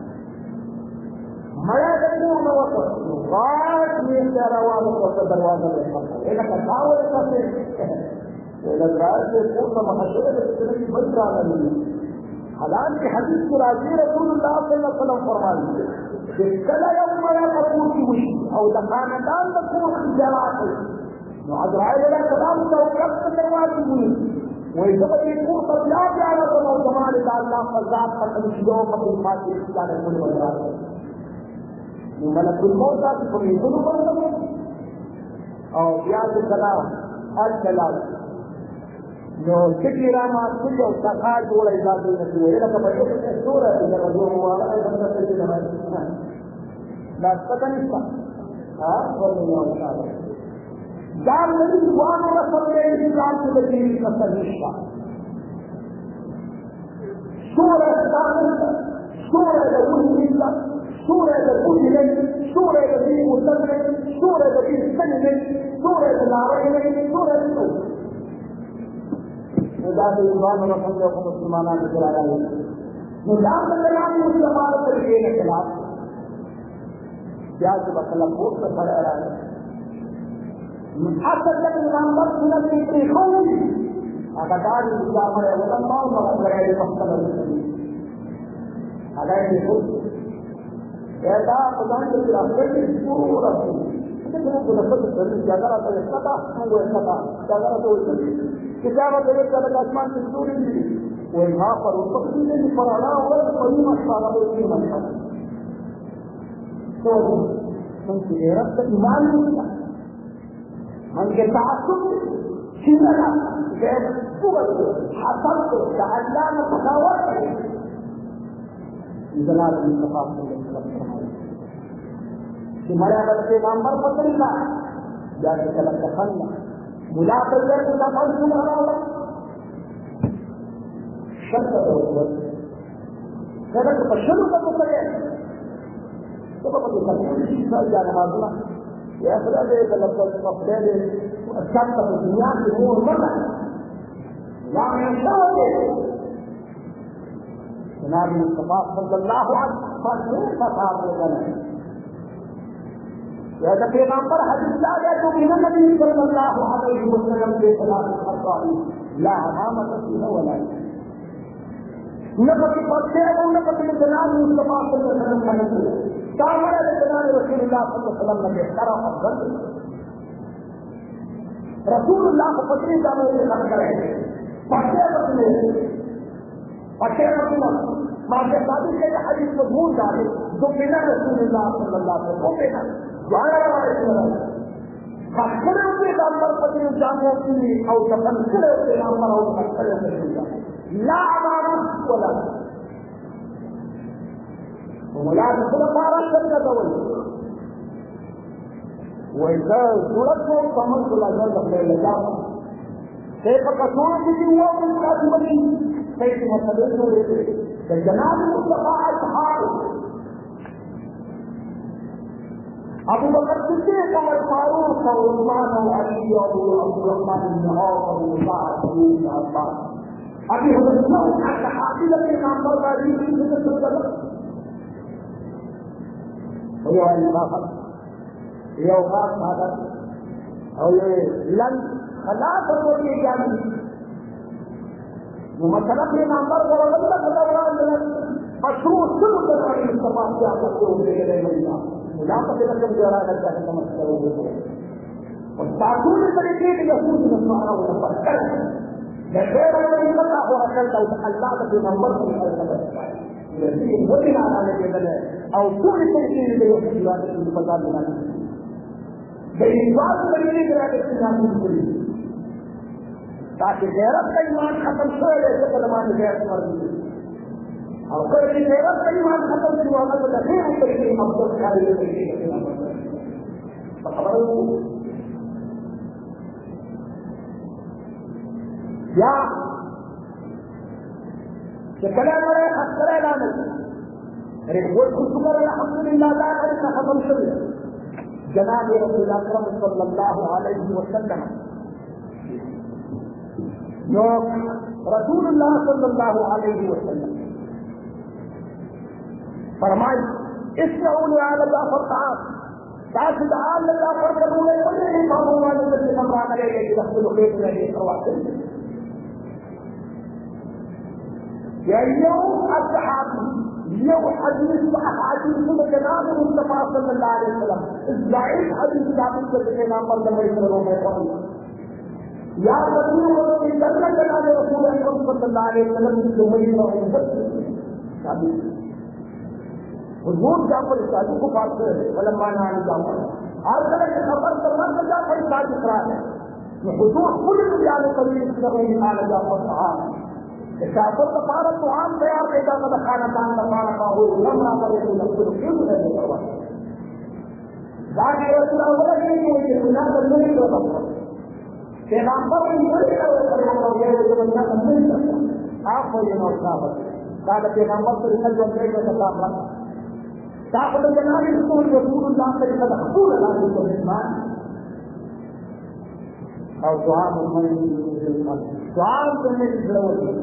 A: मैं देखूं न वो रात में तेरा वालों को दरवाजा देखा एक कथाओं करते ये लग रहा है कि पूर्ण महशर में कितनी बड़ी बात है हालांकि हदीस की राजी रसूलुल्लाह सल्लल्लाहु अलैहि वसल्लम फरमाई कि कला यौम ला तकून की मुश्किल और दखानदान तकून की जलात है अजराइल का कलाम तो वक्त करवाती हुई वही जब ये पूर्ण तबियात आ रहा तो जमाल अल्लाह फजात का तमशीलों का बिल्कुल इसका नहीं बन रहा है मलकुल मौत का कोई गुरु बन सके और याद कलाम हर कलाम जो किसी रामा कुछ सखा जोड़ा इजाजत नहीं हुए लगा बच्चे के सूरत जब जो हुआ है बंदा से जमाना ना पता नहीं था हां और नहीं होता दाम नहीं हुआ ना सबने इस्लाम के लिए तसलीशा सूरत سورة الأذن سورة الذي مستدرك سورة الذي استجد سورة العرين سورة الأذن ذات الإمام رحمه الله مسلمان الجلال نظام الكلام مسلمان الدين الخلاف جاء بكلام قوت فلا إرادة حتى الإمام مسلم في خوفه أكاد الإسلام والله ما غير مختلف هذا يقول ऐसा प्रधान के रास्ते में पूरा कितने को नफरत करने की अगर आता है पता वो ऐसा था अगर तो किताब देवे का आसमान की दूरी थी वो यहाँ पर उसको किसी ने पढ़ाना होगा तो कोई मसला वो नहीं मसला तो उनकी गैरत का ईमान नहीं था मन के तासुब सीधा गैर हासिल को अल्लाह ने बगावत जनाब मुस्तफा तुम्हारे अगर पैगंबर पत्रिका जाके चला दखलना मुलाकात करके दखल सुना होगा शब्द सड़क पर शुरू कर करे तो पता चल जा रहा है या फिर एक लफ्ज़ का पहले अच्छा का दुनिया की वो मत वहाँ शौक़ जनाब मुस्तफा सल्लल्लाहु अलैहि वसल्लम का साथ या जब पैगंबर हदीस आ गया तो बिना नबी सल्लल्लाहु अलैहि वसल्लम के खिलाफ फतवा ला अमामत फीहा वला नबी पक्के और नबी जनाब मुस्तफा सल्लल्लाहु अलैहि वसल्लम तामरा जनाब रसूलुल्लाह सल्लल्लाहु अलैहि वसल्लम ने करा अफजल रसूलुल्लाह को पत्नी का में लिखा करे पक्के रसूल माके शादी के हदीस को भूल जाए जो बिना रसूलुल्लाह सल्लल्लाहु अलैहि वसल्लम को बिना खड़े होते पैगंबर पत्नी जाने की और दफन खड़े होते पैगंबर और खड़े होते ला अमामत वला मुलाद खुद पारा करना तो वैसा सूरत को कमल को लगा रखने लगा एक कसूर की हुआ उसका जीवन कई मतलब तो जनाब मुस्तफा असहाब अबू बकर सिद्दीक़ और फारूक और उस्मान और अली और अब्दुर्रहमान बिन औफ और मुसाअब बिन अब्बास अभी हजरत सहाबी के नाम पर गाड़ी की सुन्नत ये ये औकात सादत और ये लन खलाफ हो के जानी वो मसला के नाम पर मशरूर शुरू करने की सफाई क्या करते हुए महीना मुलाकात के रकम जो रहा करता है समझते हुए और ताकूल तरीके के यहूद मुसलमानों को पकड़ जैसे नहीं पता हो करता है अल्लाह के नंबर पर करता है ये वो दिन आने के लिए और पूरी तरीके से यहूद बात को पता लगाना बेईमान तरीके से रहते हैं ताकि गैरत का ईमान खत्म हो जाए तो कलमान गैरत मर गई और कोई गैरत का ईमान खत्म हुआ तो लगे तरीके हम तो सारे तरीके खबर या चले बड़े खतरे लाने अरे वो खुश कर अल्हम्दुलिल्लाह का खत्म शुरू जनाब रसूल अकरम सल्लल्लाहु अलैहि वसल्लम जो रसूलुल्लाह सल्लल्लाहु अलैहि वसल्लम फरमाए इसमें आला जाफर साहब ताकि आला जाफर करूंगे तो नहीं पाऊंगा जैसे कमरा करेंगे कि रसूल खेत में नहीं करवाते ये हदीस अहादीस में जनाब मुस्तफा सल्लल्लाहु अलैहि वसल्लम इस जायज हदीस साबित करने के नाम पर दवाई करो मैं या रसूल को जन्नत जनाब रसूल सल्लल्लाह अलैहि वसल्लम की जुम्मई में शादी हुजूर जाफर शादी को बात कर वलमाना जाफर आज तरह की खबर तो मत जाफर शादी करा है हुजूर खुद जाने कभी कर रही हाल जाफर साहब जाफर का पारा तो आम तैयार रहेगा मतलब खाना दान का पारा का हो लम्बा पड़े तो लगते तो क्यों नहीं करवा बाकी रसूल बोला कि ये गुनाह करने की जरूरत है पैगंबर नहीं बंदा नहीं करता आप हो ये मौका बाद पैगंबर से निकल जो के खिलाफ रखा ताकत जनाब रसूलुल्लाह के मखबूल अल्लाह को मेहमान और दुआ करने की जरूरत है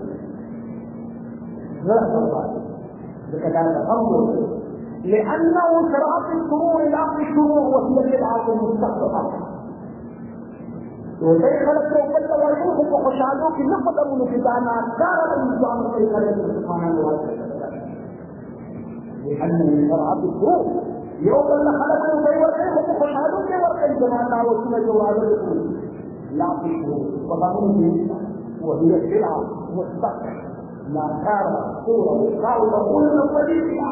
A: لأنه شرعت الشروع إلى الشروع وهي بدعة مستقبة وزي خلق وقت ويوسف وخشعلوك نقدر نفدانا كان الإنسان في خلق سبحانه وتعالى لأنه شرعت الشروع يوم اللي خلقه ويوسف وخشعلوك ورقا جمالنا وسنة جواله لا في الشروع وقانون وهي بدعة مستقبة لا كان صورة قاولة كل وليها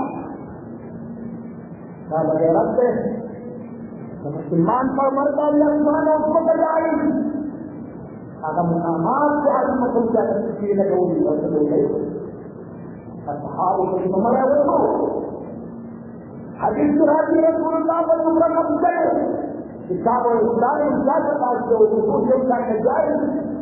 A: هذا غيرته مسلمان پر مرد اللہ سبحانہ و تعالی هذا مقامات بعد ما كنت في لقولي وتقولي الصحابة كما يقولون حديث هذه رسول الله والمكرم الجاهل كتاب الإسلام إنسان قاعدة وجود يوم كان جاهل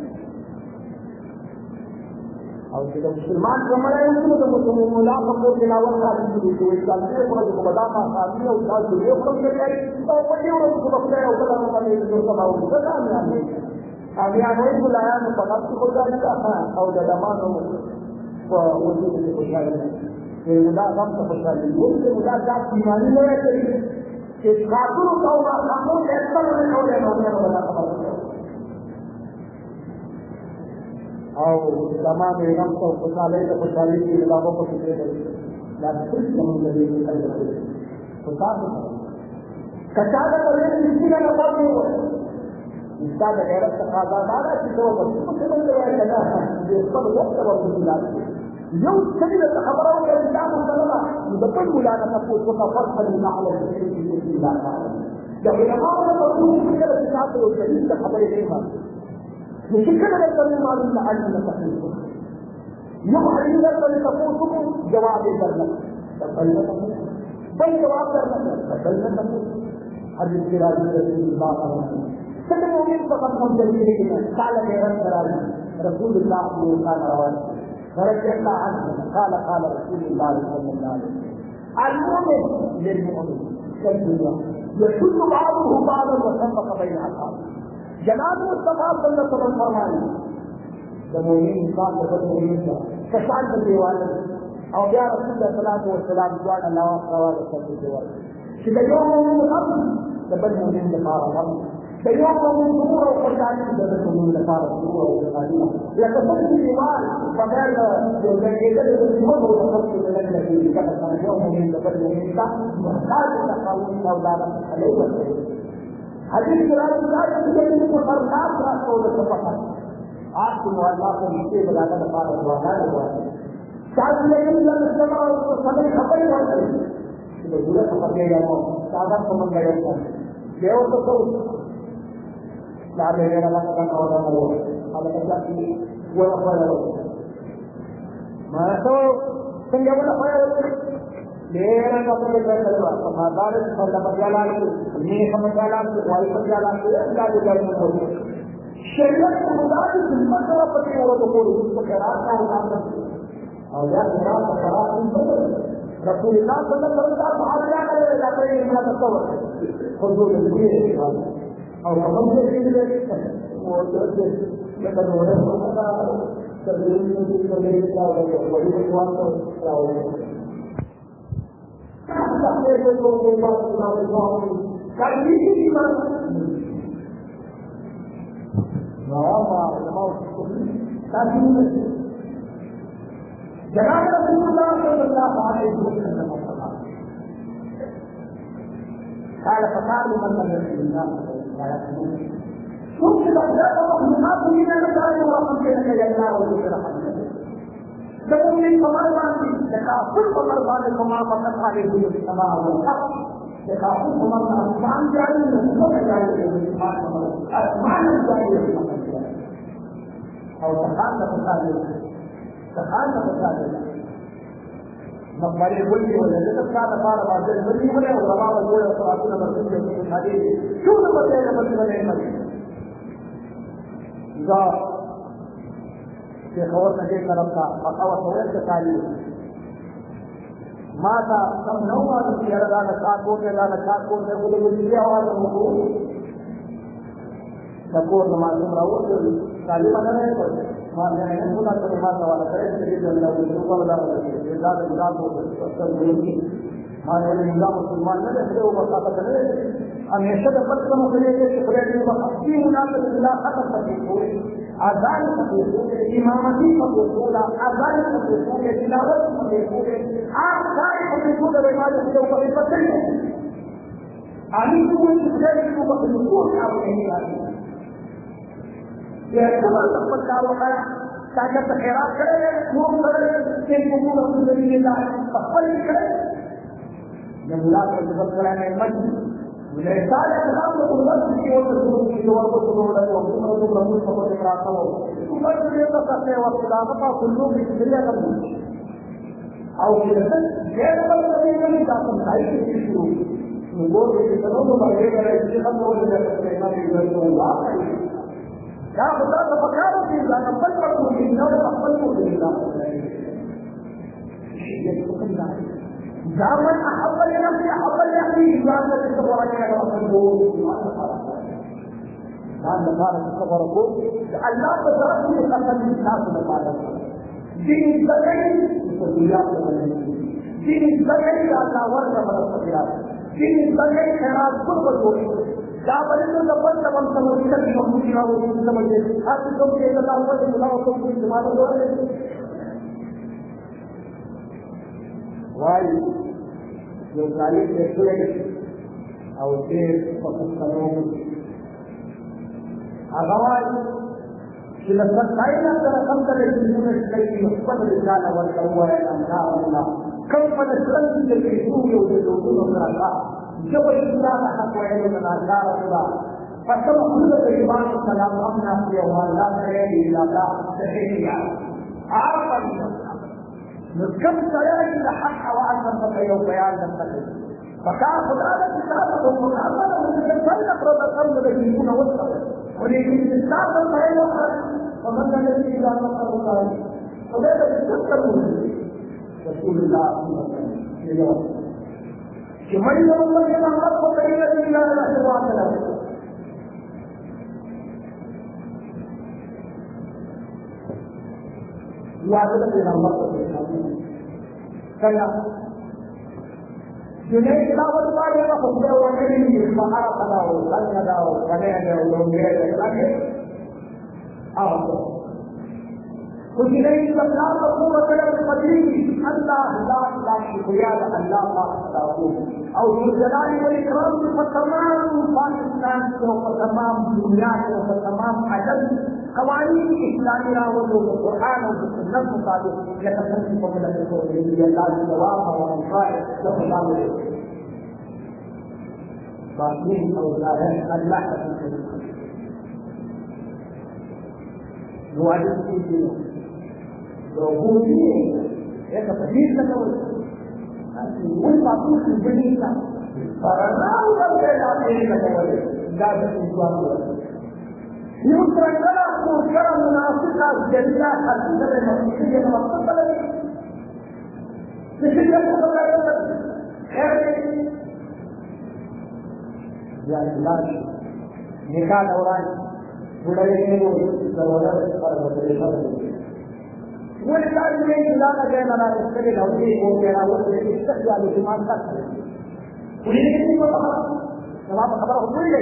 A: और जब मुसलमान कमरा है उसमें तो मुसलमान को तिलावत करनी चाहिए तो इसका लिए पूरा जो बड़ा मासानी है उसका जो ये पूरा कर जाए तो पति और उसको बकरा है उसका नाम है जो सभा उसका नाम है अब यहाँ नहीं बुलाया तो पता को जाएगा और जमान वो जो खुशहाल है ये मुदा हम तो खुशहाल है ये मुदा जात बीमारी में है कि काफिर का हुआ कानून ऐसा नहीं हो रहा है बना खबर और तमाम एवं तो खुशहाली तो खुशहाली की किताबों को कितने कचादा करने किसी का नफा नहीं हुआ इसका गैरत तकादार है कि तो मुझे मिल रहा है ना ये सब वक्त वक्त मिलाते यो सभी का खबर हो गया क्या मतलब मुझे बुलाना था उसको का फर्क नहीं ना जब इमाम ने तो उसके साथ वो शरीर का खबर नहीं मानते लेकिन कभी कभी मालूम ना आज न सकते यह अलीगढ़ पर तपोसुको जवाब करना बल जवाब करना बल न सकते हर इसके राज्य बात करना सभी मुमकिन पकड़ हम जल्दी नहीं काल गैरत कराना रसूलुल्लाह को खाना रवाना فرجعنا عنه قال رسول الله صلى الله عليه وسلم المؤمن للمؤمن كالدنيا يشد بعضه بعضا وسبق بين اصحابه جناب مصطفى صلى الله عليه وسلم فرمائے المؤمن انسان کو مومن کا کسان کے دیوانے اور یا رسول اللہ صلی اللہ علیہ وسلم دعا اللہ سوال کرتے دیوانے کہ یوم القیامت تبل مومن دفاع فيوم من ظهور وقرآن جبل من نفار ظهور وقرآن يتصل بالإيمان فقال يجب الظهور وقرآن الذي كتب يوم من جبل من نفار محتاج تقاوم مولانا عليه وسلم حديث قرآن الله يجب مقرنات رسول الصفحة आपको मोहल्ला को नीचे बनाकर नफार हुआ शायद लेकिन जब इस्तेमा उसको समय खबर ही नहीं करेगी तो पूरा खबर ले जाओ सादा समझ गए देव तो لا بين لك أن أوضعه على أساسه ولا خير ما يسوي سنجا ولا خير ليه نقول لك هذا ما دارس فلا مجالات نيه مجالات واي مجالات لا تجاري نقول شريعة مدارس المسألة بتي ولا تقول مجالات أو نام أو يا ترى ترى رسول الله صلى الله عليه وسلم قال لا تقول ما تصور خذوا الدين और हम से वो जैसे मतलब हो रहा है तबलीग में भी तबलीग का बड़ी भगवान को क्या हो रहा है अपने को बात सुनाओ कभी भी मत ताकि जनाब रसूलुल्लाह सल्लल्लाहु अलैहि वसल्लम قال فقال من لم يكن الناس ممكن أن يأخذ مخاف من المسائل ورقم بينك يلا وذكر حديث تقول لي فمرضاني تكافل فمرضاني كما فقط عليه السماء والأرض تكافل فمرضاني أسمان جائي نسبة جائي أسمان جائي أو تخانة فسادة مقبري بلي ولا جسد كان فارغ عزيز بلي ولا وربا وجوه وصلاة مرسول جميع الحديث شو نبتين بلي ولا يمالي إذا في خواتنا جيدنا ربنا فقوة ويلك تعليم ماذا كم نوما نسي أردانا شاكون يقول بلي أولا المقول تقول ما سمرا تعليم أنا لا يقول ما يقول أن ما سوالا كريم تجد أن لو يقول الله إذا الإسلام والتنظيم ما يقول الإسلام والسلمان لا يخلو بساطة له أن يشهد قسم خليل شكرين وخصيه مناسب الله خطر فتيحون أذان فتيحون إمامتي فتيحون أذان فتيحون تلاوة فتيحون آخر فتيحون بماذا تجوك في فتيحون عليكم الشكرين وفتيحون أولئك يعتبر تقبل وقال تاجت خيرات करे खूब करे के कुछ रसूल अल्लाह तकबल करे जब मुलाक तकबल कराने मत Mental Islam berubah sisi untuk keluar keluar dari waktu menuju berambut seperti kerasa. Bukan dia tak waktu apa perlu disediakan. Awalnya dia dapat terima dapat naik itu. Nunggu di sana berbeda dari kan boleh dapat terima dari Allah. Ya betul terpakai di dalam perlu kita perlu kita. Ini bukan dah. Zaman ahwal yang ini zaman seseorang yang tertentu. Dan negara seseorang Allah berarti akan disahkan pada. Din sebagai sesuatu din sebagai Allah warga manusia. Din sebagai khairat berbuat. Zaman itu dapat teman-teman kita dimaksudkan untuk sebagai hati kita dapat melakukan sesuatu. Why? Yung galit reflect autir pagkakalong agawad sila sa tayo na sa kamtala yung sila pagkakala wal kawal ang kaula kung panaslan sila isuyo sa tulong ng raka jabal sila na kakwelo na nakara sila pasama sila sa ibang salamang na siya wala kaya ilala sa hiya apan نذكر سيأتي إلى حق وأن نستطيع بيان التكليف فكأخذ هذا الكتاب ومحمد من يقرأ الأمر الذي يكون وسطه ولكن الإسلام الصحيح ومن الذي إذا نصر الله فلذا يذكر رسول الله صلى الله عليه وسلم كمن يوم يتعرف كلمة الله لا سواء له واجب إلى الله كلا dunia kita berbagai apa perbuatan ini mahal tahu, tanya tahu, kalian yang belum lihat lagi, apa? Kujiran Allah berbuat dalam majlis Allah la syukriyah Allah tahu. Atau jalan yang ikram bertamam Pakistan, bertamam dunia, bertamam alam. قوانين إسلامية والقرآن والسنة المصادق يتخلص من الحقوق الله جوابها ومنفعه وخطاب باطنين أو ظاهر الله تكون نواجه فيه وجودين يتفهيم لكم والمعطوف الجديدة فرناه وبدأ عليه لكم لا تكون يتركنا مشكلة مناسبة جديدة حديثة المسيحية المقصودة تشجع المقصودة يعني لا نكاح دوران بدأينه دوران ولكن من لا نجعل لنا نستطيع نوعي وكنا ونستطيع لجمال تكتب ولكن ما خبره كل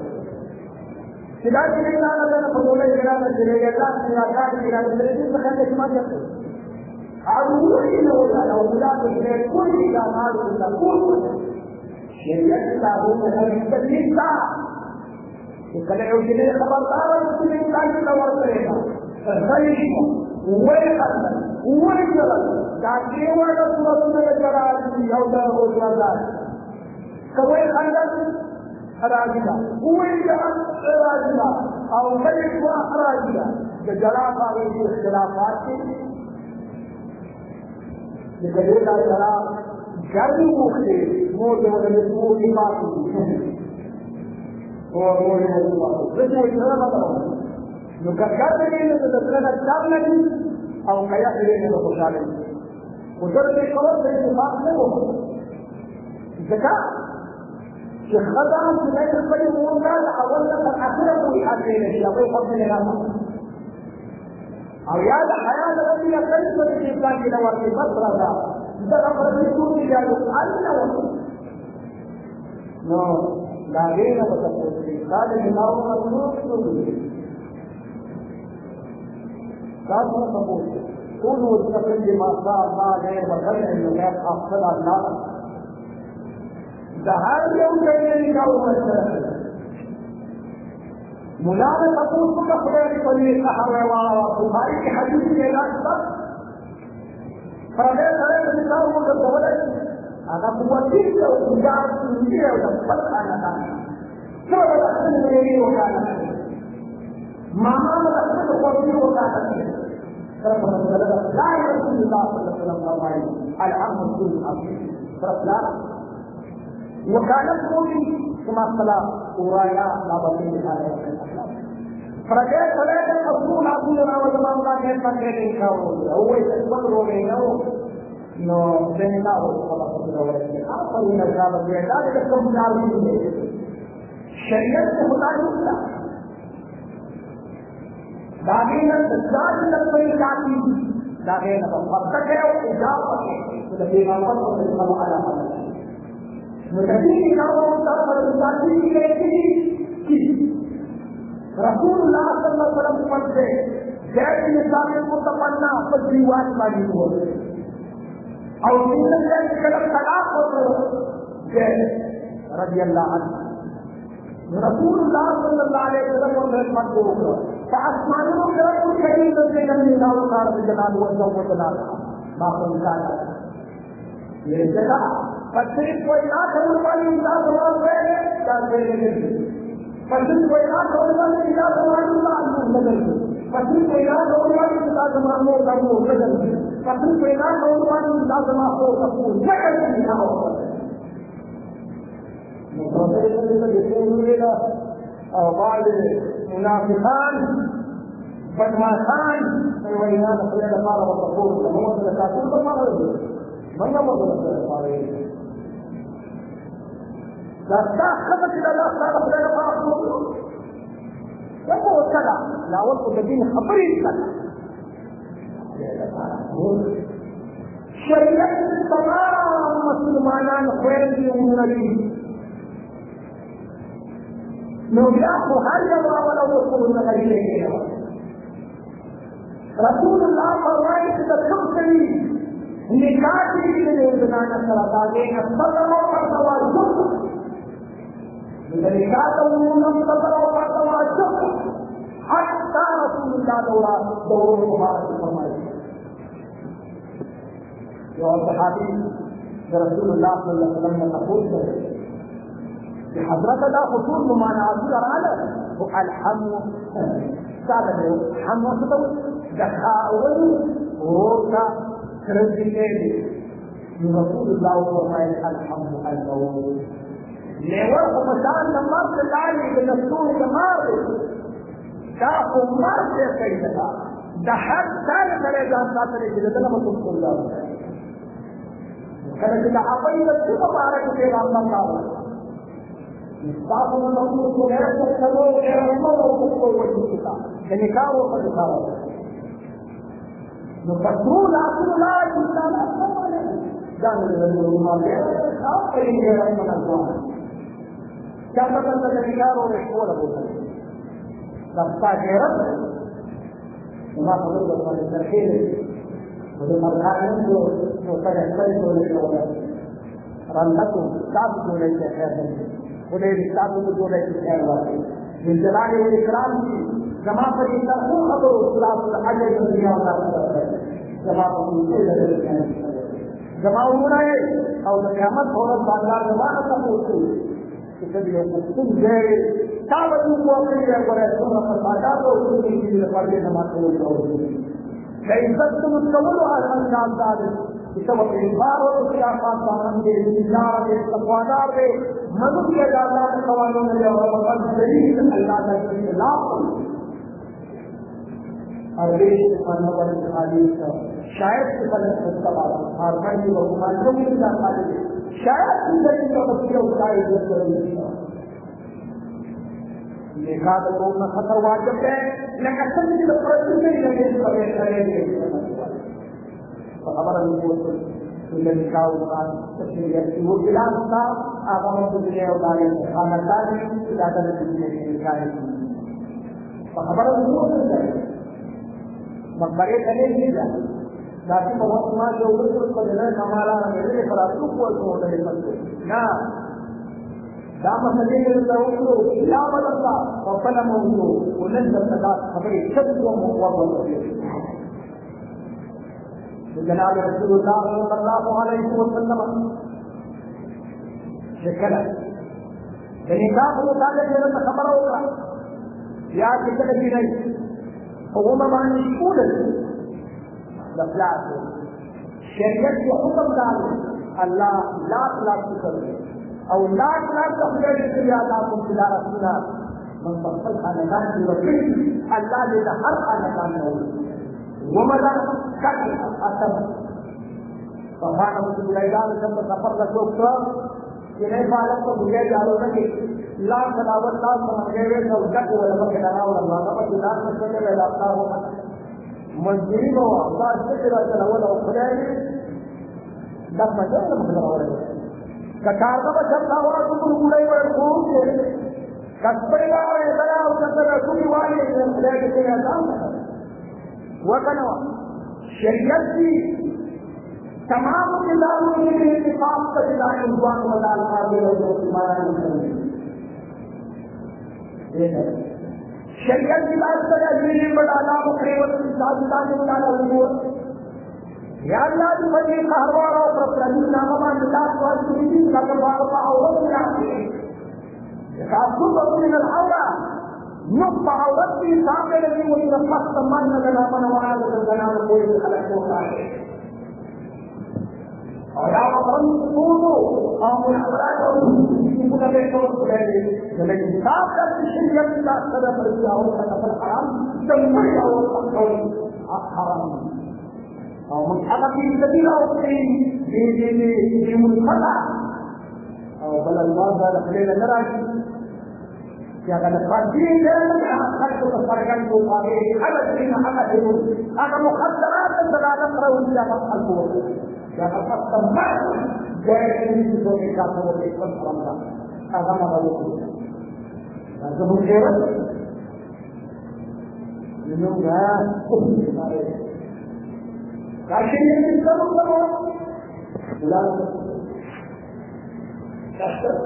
A: Tidak kita ada perbuatan kita berjalan silakan kita berjalan sekarang cuma itu. Aduh ini orang bulan ini pun tidak malu kita pun. Syariat kita bukan kita. Kalau kita kabar itu kita kawal mereka. Saya uang jadi orang semua negara ini sudah berjalan. Kawal anda راجلا وإذا راجلا أو غير راجلا بجلاء هذه الاختلافات لكذلك جلاء جري مختلف موجود للموت باقي هو موجود للموت نكرر لنا تذكرنا الشامل أو كيف لنا نخشى وجرد القرار بالاتفاق له الزكاة شخصا سنة القيمون قال أولا فالأخيرة ويحاكين الشيء ويقضي لنا أو يا الحياة التي يقلت الإنسان إلى وقت مصر إذا أخرج يكون رجال أين وقت لا غير وتقول قال الله مطلوب قال تقول قولوا استقل بما صار ما غير وغير النجاح أفضل الله هذا يوم كان يوم الثلاثاء مولانا تقول بخبر طريق وبخاري في حديث العلاج فهذا ثلاثة نساء وتزوجت akakuwatisha ujazo mwingine utapata anataka sio watakwenda kwenye wakala mama anakwenda kwa hiyo wakala kama msalaba la rasulullah sallallahu alaihi wasallam al-amr bil-azim farla وكانت كما صلى ورايا لا بطيء على فرجاء صلاة الرسول عبدنا وزمان الله كيف كان يكاوه هو يتكبر وينه إنه بيننا وصلاة الله أصل من الجاب الجهاد لكم تعرفون شريعة خدا يوسف لكن الزاد لكم يعطي لكن فقط إجابة لبينا وصل على هذا متفقين كانوا متفقين كذي رسول الله صلى الله عليه وسلم فرده جاء الإنسان المتقنع فالجوات ما يقول أو من الذين كلام خلاف جاء رضي الله عنه رسول الله صلى الله عليه وسلم فرده فأسمانه كلام كريم من الله وقال الجلال والجلال ما قل كان لذا فالشيء وإناك والوالي إذا سمعت بيه كان بيه فالشيء وإناك والوالي إذا سمعت الله فالشيء وإناك والوالي إذا سمعت الله فالشيء وإناك والوالي إذا سمعت الله فكذا منها وقال أو بعض المنافقان بدماسان وإناك خلال قال وتقول لهم وتكاتون فقالوا من يمر بالصالحين لا تأخذ إلى الله تعالى فلا يفعل يقول كذا لا وصل الدين خبرين كذا شريعة تمام مسلمان خير من النبي نبيعه هل ولو وصل من غيره رسول الله فرمائه تتكفل نکاح کے لیے بنانا چاہتا ہے صدروں پر توجہ نکاح عموماً صدروں پر توجہ حتی رسول اللہ دور مبارک فرمائے جو صحابی رسول اللہ صلی اللہ علیہ وسلم نے تقول کرے کہ حضرت دا خصوص ممانا عزیز ارعالا وہ الحمو سالة الحمو ستو دخاول وروسا رسول الله فرمائے الحمد لله لور ومشان نماز لالي بالنسول جمار كاف عمر سے سيدنا ده حد ثاني کرے جان ساتھ رہے جن رسول الله كان كده عقيده كده مبارك في الله استغفر الله سبحانه وتعالى كانوا قد نفسرون رسول الله صلى الله عليه وسلم جانب الرسول آپ کریں گے رحمت اللہ کیا مطلب تذکار اور اشور ابو رفتہ غیرت وما حضور الله الترحيل وبالمرحلة وتجسد ولله رنكم تعبدوا ليس خيرا وليس تعبدوا ليس خيرا من جلال والإكرام كما فجدتكم خبروا صلاة الحجر الدنيا والآخرة كما فجدتكم جماعون ہے اور قیامت اور بازار زمانہ کا موضوع ہے کہ یہ تم گئے تعبدوا کو اپنے پر سنت پر بازار کو اس کی چیز پر کے نماز کو چھوڑ دیں عزت کو مستقبل اور انجام دار بسبب اخبار اور خلافات قانون کے انتظار کے تقوادار کے مدد کے آزاد قوانین میں اور دلیل اللہ کے خلاف اور دیش مانو پر حدیث شاید سے پہلے استعمال اور میں جو معلومات میں جانکاری شاید زندگی کا مسئلہ اٹھائے عزت ضروری ہے دیکھا تو لوگ نہ خطر واجب ہے نہ کسم کی پرستی نہیں لگے کرے کرے خبر نہیں زندگی کا اوقات تشریح وہ بلاد تھا آگاہ دنیا اور خانہ داری زیادہ نہیں ہے خبر نہیں مقبرے کرنے نہیں جاتے لكن ما يوجد القدرة كمالا غير فراتو قوة وتلك نعم دام سجل التوحيد إلى الله وفلا موضوع ونزل الصلاة خبري شد ومقوض بجناب رسول الله صلى الله عليه وسلم شكلها النكاح متعلق لما خبر أخرى يا كتاب بني هو ما معنى يقول لفلاس شريعة حكم دار الله لا تكفر أو لا تخرج سياداتكم إلى رسولنا من فصل خانقان ورسول الله لنهر خانقان ومدى كتل أسم فهذا مسلم الأيضان كم سفر لكوكتا ينهي فعلق بجاء جعلونا كي لا تناول لا سمجيوه سوجك ولما كنانا ولما كنانا نسكت ويلاقنا وقت منزلين الله استقرأ تناول أخرين دب مجال مخلق ورده كتارنا بشرطا ورسول الله ورسول كسبنا ويسنا وكسر رسول الله لكي يزام وكنوا شريعة تمام کتابوں کے اتفاق کا جدا انوان مدار قابل اور مسلمان شریعت کی بات کرے دین بڑانا مکھرے وقت سازدہ کے بڑانا امور یا اللہ کی بڑی قہروار اور پرسرین نامہ نجات واجبی کا کبارا عورت میں آتے ہیں تعصب من العورة نصف عورتي سامنے لگی مجھے رفت سمان نگنا منوانا لگنا کوئی خلق ہوتا ہے اور آپ اپنی سکونو اور محبرات کی مدبے کو سکولے لیکن صاف کرتی شریعت کا صدر پر کیا ہوتا ہے نفل حرام جمعی اور حرام اور منحبتی سبیلہ ہوتی دی منفتح اور بل اللہ ذا خلیل نراشی کیا کہتا ہے قدیم لیلن خلق تصرگن کو آگے حلت لنا حلت لنا اگر مخدرات دلالت رہو لیا فتح القوة ya terpaksa mati dari ini sebagai satu orang Islam agama baru. Dan kemudian juga kasih yang kita semua bulan kasih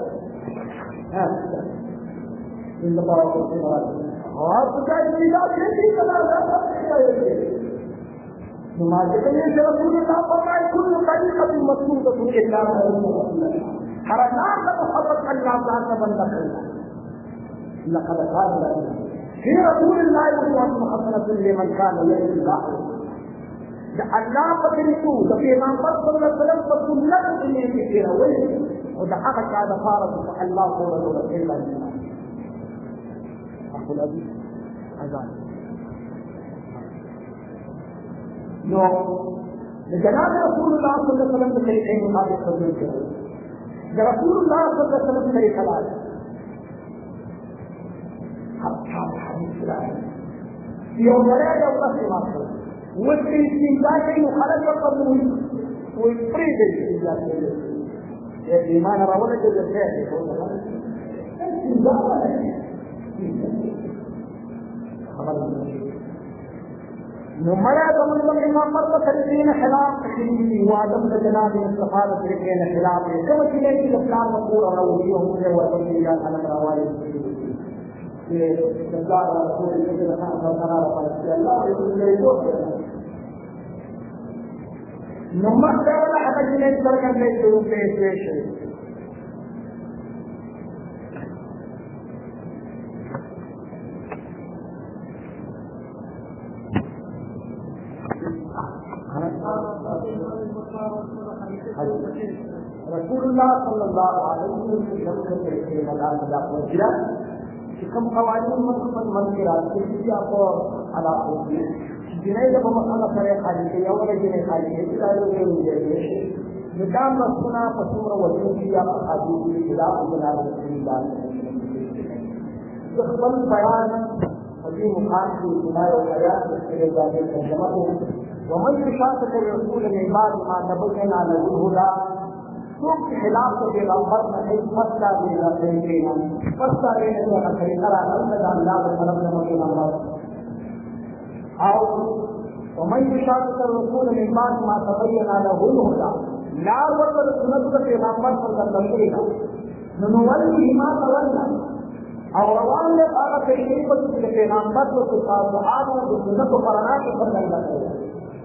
A: ini lepas kita और तो क्या चीज़ है नमाज के लिए रसूल साहब फरमाए कुल तरीक़त मसलूक के इस्लाम में हर नाम का मोहब्बत करना अल्लाह का बंदा करना लक़द क़ाल في رسول الله محمد لمن كان يرجو الله الله فكرتو ده في نامبر صلى الله عليه وسلم فسنة اللي في رواه وده حقا كان فارض الله ورسوله إلا الله أقول أبي أذان جو جناب رسول اللہ صلی اللہ علیہ وسلم کے طریقے مطابق قبول کیا جب رسول اللہ صلی اللہ علیہ وسلم کے طریقہ لائے یہ بڑے جب کا سیما کرو وہ استنجا کے مخالف وقت میں وہ پری دے استنجا کے یہ ایمان راولے کے جیسے ہے استنجا ہے خبر نمڑا زمن میں امام پر تقریباً خلاف تقریبی وعدم جناب استفادہ طریقے نے خلاف ہے کہ وسیلے کی اسلام مقبول اور وہی ہونے اور وسیلے کا عالم روایت کہ اللہ رسول کے رسول اللہ صلی اللہ علیہ وسلم نمبر پہلا حدیث نے ذکر کرنے کے روپ میں پیش ہے رسول الله صلى الله عليه وسلم के मैदान में जाकर किया कि कम कवानीन मन के रास्ते से आपको अदा होगी जिन्हें जब हम खाना करे खाली के या वाले जिन्हें खाली के सारे के लिए निदान रसूना पसूर वजन की आप खादी की खिलाफ बना रही बात है बल बयान अभी मुखान की सुनाए बयान के जाने तर्जुमा को ومن يشاقق الرسول من بعد ما تبين له الهدى سوق خلاف کے غلط ہے مسئلہ بھی رہتے ہیں مسئلہ یہ ہے کہ طریقہ اللہ تعالی طرف سے مطلب اور ومن يشاقق الرسول من بعد ما تبين له الهدى لا وقت سنت کے پیغمبر صلی اللہ علیہ وسلم ننولی ما تولى اور روان نے کہا کہ یہ پیغمبر کو صحابہ کو سنت و قرآن کے پر اللہ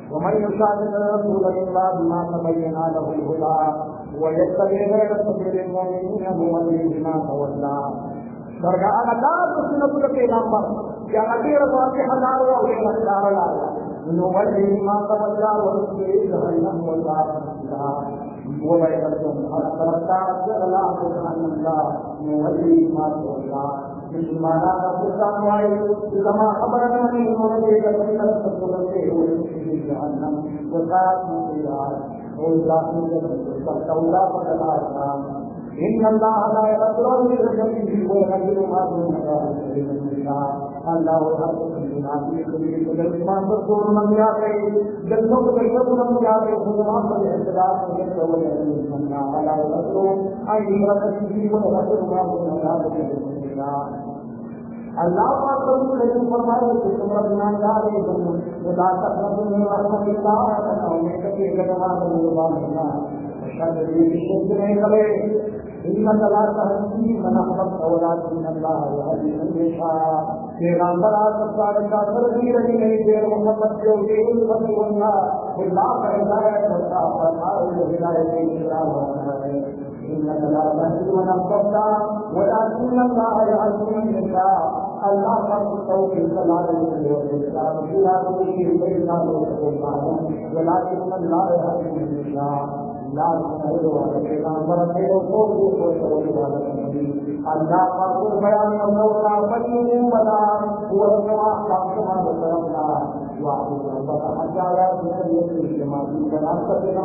A: ومن يشاقق الرسول من بعد ما تبين له الهدى ويتبع غير سبيل المؤمنين نوله ما تولى. درگاہ اللہ سنت پیغمبر یا غیر واقع ہزاروں اور ہزار لایا نوله ما تولى ورسله جهنم والنار ولا يقدم حتى لا سبحان الله نوله ما تولى. بسمانا قرآن واي لما خبرنا من موجود من السورة جهنم وقال مطيعات وإذن فاستولى فقال إن الله لا يغفر لذنبه ويغفر ما دون ذلك لمن يشاء. الله الحق بما في قلوبكم بالإيمان رسول من يعطي جنوب بالكبر من يعطي خدمات بالاعتداء والجود والإيمان ولا يغفر أن يشرك به ويغفر ما دون ذلك لمن يشاء. اللہ پاک رسول نے فرمایا کہ تم ایماندار ہو خدا تقربوا رحمت اللہ اور کہ جگہ اللہ شاید یہ شرک نہیں کرے ان اللہ تحقیق من احببت ولكن الله يهدي من يشاء. پیغمبر اعظم کا ترغیب نہیں دے محمد کے دین بننا اللہ کا ہدایت ہوتا فرمائے ہدایت اللہ ہے. إنك لا تهدي من أحببت ولكن الله يهدي من يشاء. الله قد توفيق العالم والإسلام فيها تشير بين ولكن الله يهدي من يشاء. لا تهدي ولا پیغمبر کے رسول کو اللہ کا بیان مولا بنی ولا هو الجواب كما ذكرنا وعلى ربك حتى لا تهدي كما ذكرنا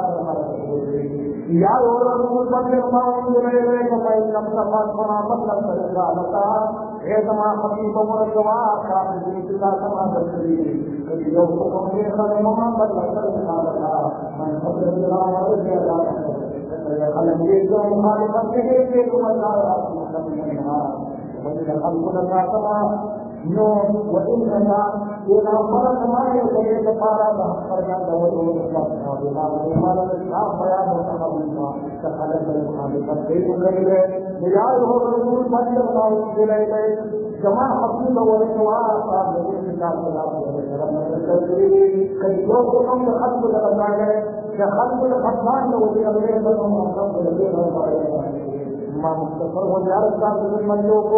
A: یا رسول بندے ماؤں لے کہ لم تفعل فما مطلب رسالتا اے تمام حبیب عمر جواب کا ذکر کما ذکری کہ جو حکم ہے محمد صلی اللہ علیہ وسلم من قبل اللہ ورضي الله خلق جو مخالفت ہے کہ اللہ ومن خلقنا كما نو وإننا إذا فرق ما يجري كفارة فرجع دور الله وبما الإسلام بيان الله تخلق المخالفة بين غيره ليعرف الرسول صلى الله عليه وسلم جمع حقيق والجواب صاحب الإسلام صلى الله عليه وسلم كي يوم خلق الأبناء كخلق الخطان وفي أمريكا وخلق الأبناء ما مختصر هو زيارة صاحب الملوك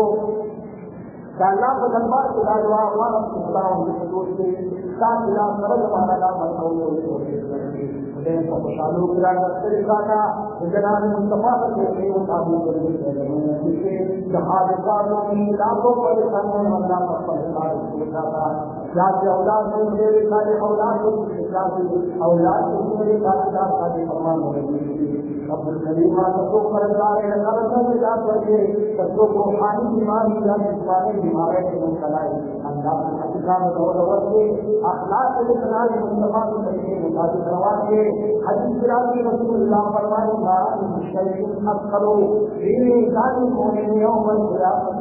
A: اللہ کو دربار کے لاجواب والا اسلام کے حضور سے ساتھ لا سرد والا لا مسعود خدا کو خوشالو کرا کرتے کا جناب مصطفی کے لیے تعبیر کرتے ہیں جہاد کاروں میں لاکھوں پر سنن اللہ پر ہوتا تھا یا اولاد میں میرے سارے اولاد کو اسلام اولاد کو میرے سارے ساتھ فرمان ہو رہی ہے رب الکریم کو کرتا ہے قرض میں جا کر کے سب کو حالی بیماری یا بیماری بیماری سے مبتلا ہے اللہ کی حقیقت اور وجہ اخلاق کے بنائے مصطفی کے مطابق روا کے حدیث راوی رسول اللہ فرمائے شریف اکثرو دین ذاتی ہونے یوم القیامت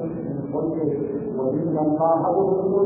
A: وَإِنَّ اللَّهَ رَسُولٌ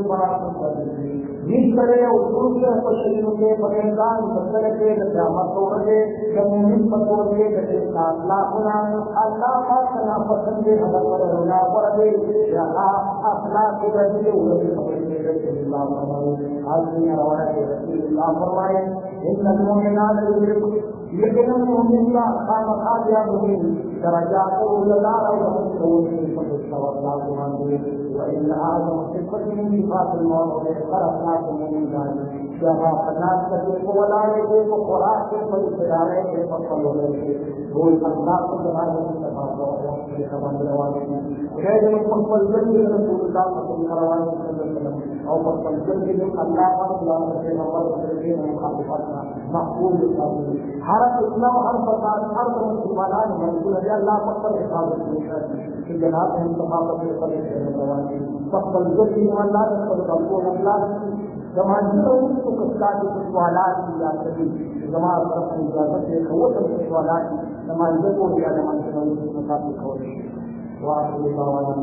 A: جس طرح اصول کے شریعوں کے پریشان مسئلے کے قیامت ہوگے زمین پتوں کے لاکھنا اللہ کا سنا پسند حضرت پر ہونا پڑے یہاں اخلاق کے ذریعے ہوئے اللہ فرمائے آدمی روایت رسول اللہ فرمائے ان المؤمنات لیکن المؤمن کا خام خاصیہ نہیں درجات اللہ اور رسول اللہ وإن أعظم صفة من صفات المؤمن خلقناك من ذلك كما خلقناك في ولا يجب قرآن في السلالة في فصل وليس هو الأخلاق كما يتفاق كما بالوالد غير مفصل جلد رسول الله صلى الله عليه وسلم أو فصل جلد الله الله سبحانه وتعالى مخالفتنا مقبول القبول حرف إسلام حرف فساد حرف مسلمان منزول الله فصل حفاظة في جنات انتخابات القبول فصل جلد والله يقول الله جماعت کو کسلات سوالات یا کبھی جماعت طرف اجازت ہے وہ سوالات جماعت کو دیا جماعت کو مطابق ہو واخر دعوانا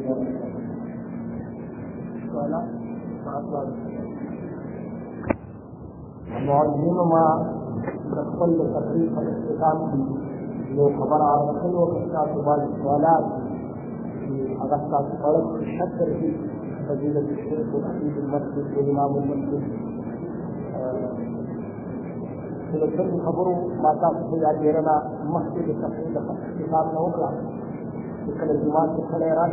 A: معلم ما تقبل تقريب الاختتام لو خبر عرفت له كتاب سوالات اغسطا فرق الشكر فضيلة الشيخ وحبيب المسجد وإمام المسجد تلقي خبره ما كان في أجيرنا مسجد التقليد كتاب نوكلا كل الجماعة الخيرات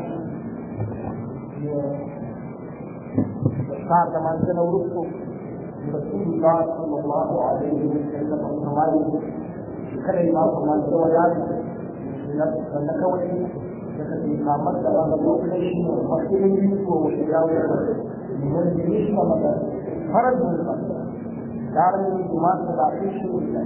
A: صار كمان سنورثه رسول الله صلى الله عليه وسلم فرمائے كل الإمام كمان سويان نكوي لكن الإمامات كمان نوكلش وفقيرين وشجاوي من الجيش ومدى فرد من الفرد دارن الجماعة تبعيش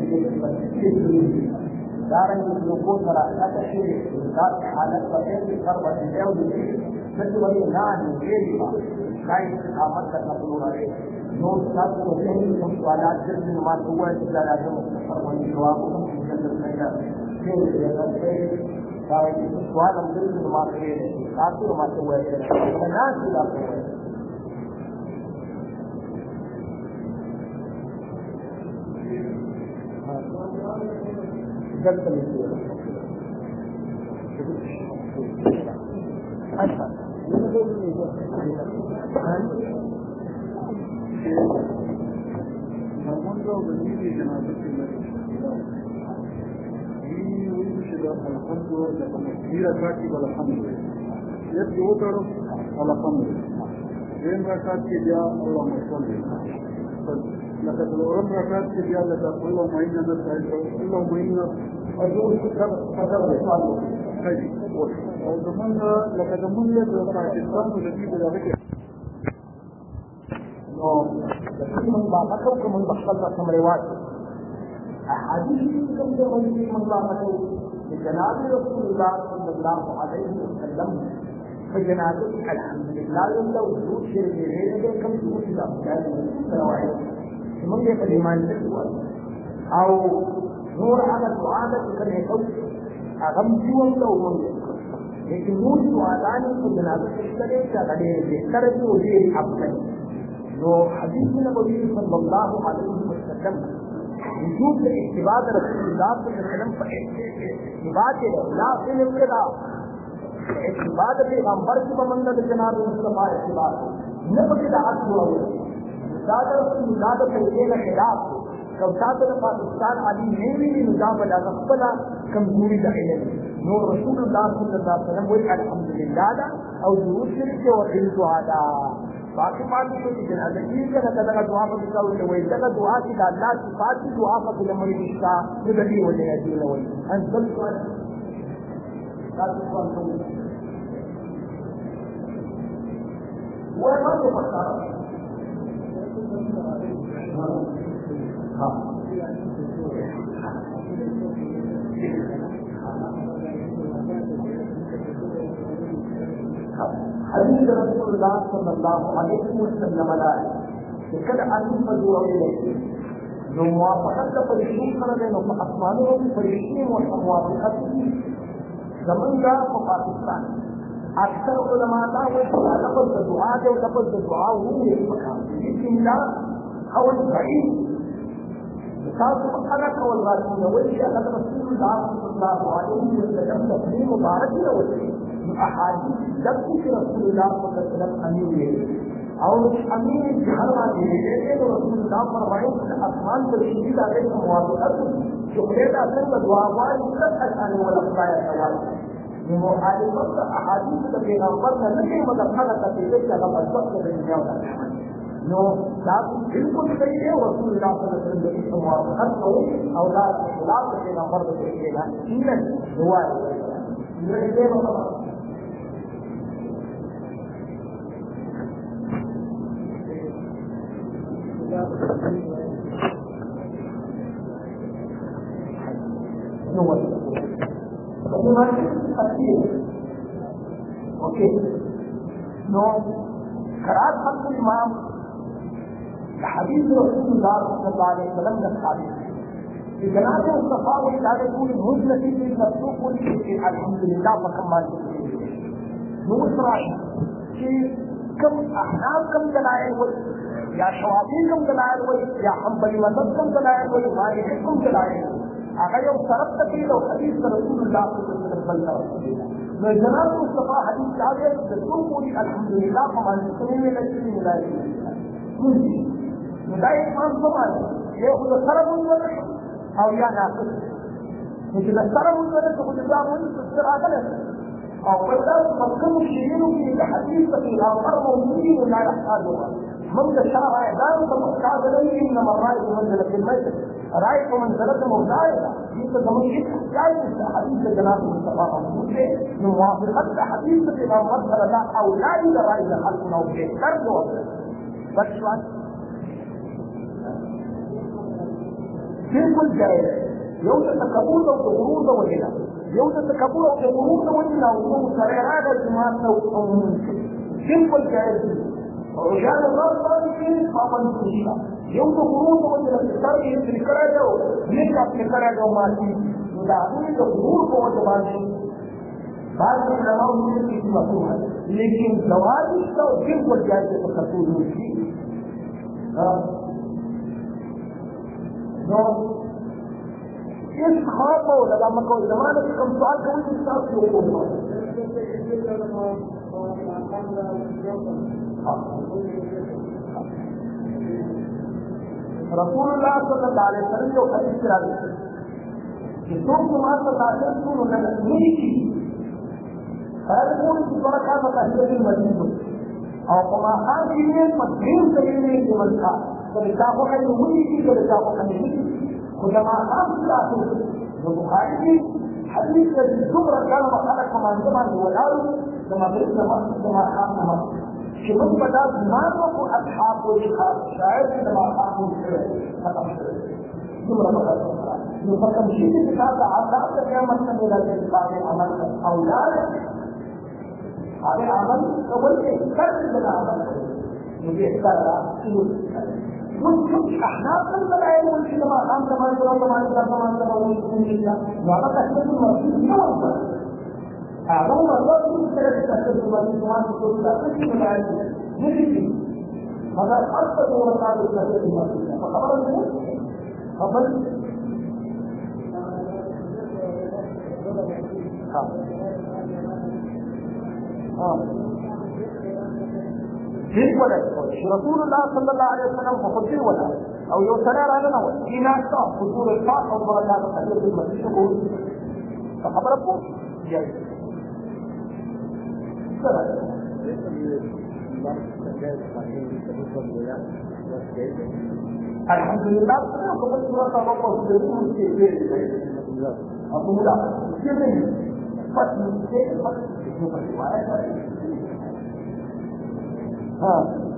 A: دارن الجمهور مرأة شيء ذات حالة فقير القربة الجو فتولي نعني غيرها كاين آمد تقولون عليه نور ساتھ ہوتے ہیں ہم سوالات سے نماز ہوا ہے جدا لازم مختصر ہونے جوابوں کی جلد نہیں ہے سوال ہم دل سے نماز کے ساتھ نماز ہوا ہے ناز کی بات ہوا ہے جلد نہیں اچھا
B: Armando Benítez y Genaro الحمد لله راكب الحمد يبدو وتر الحمد زين ركعت کے دیا اللهم صل لقد لورم ركعت کے دیا لقد اللهم إنا نسألك اللهم إنا أرجوك فضل خير او زمانه لقد من له پاکستان الذي بذلك
A: من باقته ومن بخلنا كم رواج أحاديث كم تروي من باقته لجناب رسول الله صلى الله عليه وسلم فجنابه الحمد لله لو وجود شرك غيره كم وجود لا رواية من يقدمان أو نور على الدعاء كان يقول أغمضي ولو من लेकिन मूल दुआदान को जनाब इस तरह का लगे बेहतर भी मुझे अपने जो हदीस नबवी सल्लल्लाहु अलैहि वसल्लम वजूद इत्तिबाद रसूलुल्लाह सल्लल्लाहु अलैहि वसल्लम पर इत्तिबाद ला फिल इब्तिदा इत्तिबाद पैगंबर की बमंदद जनाब मुस्तफा इत्तिबाद नबविदात हुआ ज़्यादा रसूलुल्लाह के के खिलाफ कौसात पाकिस्तान आदि नेवी निजाम वाला कपला कमजोरी का इल्म نور رسول الله صلى الله عليه وسلم وقال الحمد لله او ذو شرك وحلت هذا باقي ما تقول كده هذا كده كذا دعاء بتقول وين ده دعاء كده الله صفات دعاء لما يشاء بدي ولا يجي ولا وين انت بس وما تفكر حديث رسول الله صلى الله عليه وسلم لا لكن أن يفضوا إليه جو موافقت فرشتين کرنے نو آسمانوں کی فرشتیں موافقت زمن کا پاکستان اکثر علماء دا وہ لفظ دعا جو لفظ دعا وہ ایک مقام لیکن لا قول ضعيف خاص مسألة قول غالبية وإذا قد رسول الله صلى الله عليه وسلم تسليم مبارك له أحاديث جبت رسول الله صلى الله عليه وسلم أمين اور امین گھر والے لیکن رسول اللہ فرمائے آسمان پر شدید آگے کا موافقت جو خیر اصل کا دعا ہوا مطلب اچھانے والا خدایا سوال مخالفت احادیث کا پیغمبر نے نہیں مگر خدا کا پیغمبر کا مطلب سے دنیا کا نو ذات بالکل صحیح ہے رسول اللہ صلی اللہ علیہ وسلم کی موافقت کو اولاد کے خلاف پیغمبر کو دیکھے گا ان دعا ہے اوكي نو قرات حق الامام حديث رسول الله صلى الله عليه وسلم الحديث في جناب مصطفى وإذا يقول مجلس في مسلوق الحمد لله فكمل نو اسرائيل كم احناف كم دلائل يا شوافی کم دلائل وي یا حنبلی مذهب کم دلائل وي مالکی کم دلائل هغه یو طرف ته دی او حدیث رسول الله صلی الله علیه وسلم نو جناب مصطفی حدیث راځي د ټول الحمدلله په باندې څه نه لګي وده إمام طبعا يأخذ السلام والولد أو يعني عقل لكن السلام والولد تقول الله وانت تصير عقلك أو بدأت تنقم الشيئين في حديثة في الأمر موجودين ولا يحتاجها من الشرع عبادة محتاج إليه إنما الرأي منزلة الميت رأيت منزلة مبداية جيت زمن جايز حديث جناب المصطفى من موافقة حديثة الأمر لا أو لا إلى رأي الخلق نوبه ترجو بشوان كل جاهل يوجد تكبر وغرور وهنا يوجد تكبر وغرور وهنا وسرعات الجماعة وأمون كل جاهل رجال الله صالحين فمن تشاء يوجد غرور وهنا تسرع في الكراجة نكا في الكراجة وما فيه ندعوني غرور وهنا بعض العلماء من يسمعوها لكن زواج التوحيد والجاهل تكبر المسلمين इस ख्वाब को लगा मको जमाने के कम सवाल कौन सी साथ लोगों को रसूलुल्लाह सल्लल्लाहु अलैहि वसल्लम जो हदीस करा दी कि तुम तुम्हारे साथ सुनो न नहीं की हर कोई तुम्हारा क्या पता है कि मस्जिद और तुम्हारा की ने मस्जिद से लेने के मन था तो किताबों का जो हुई थी तो किताबों का नहीं खुदमा खान जो बुखारी की हदीस के जुमर كان مخالف كمان زمان ولو لما بيت لما خان ما شنو بدا زمان کو اصحاب کو شاعر لما خان ختم جمر مخالف جو فكم شيء کا عذاب قیامت میں ملا کے بعد عمل اولاد هذا عمل اول کے کر لنا عمل مجھے کرا ممكن احناف الملاعب والجماعة عام كمان وعلى تحديد المرسول نوضا أعظم مرات يمكن تحديد المرسول الملاعب نجد هذا أكثر مرات تحديد المرسول فخبر الموت خبر رسول الله صلى الله عليه وسلم فقدر ولا او يوسنا لنا في ناس حضور الفاق او بركات الحديث المسيح فخبر ابو جاي الحمد لله قبل سورة الله أبو ملا جميل فتن ها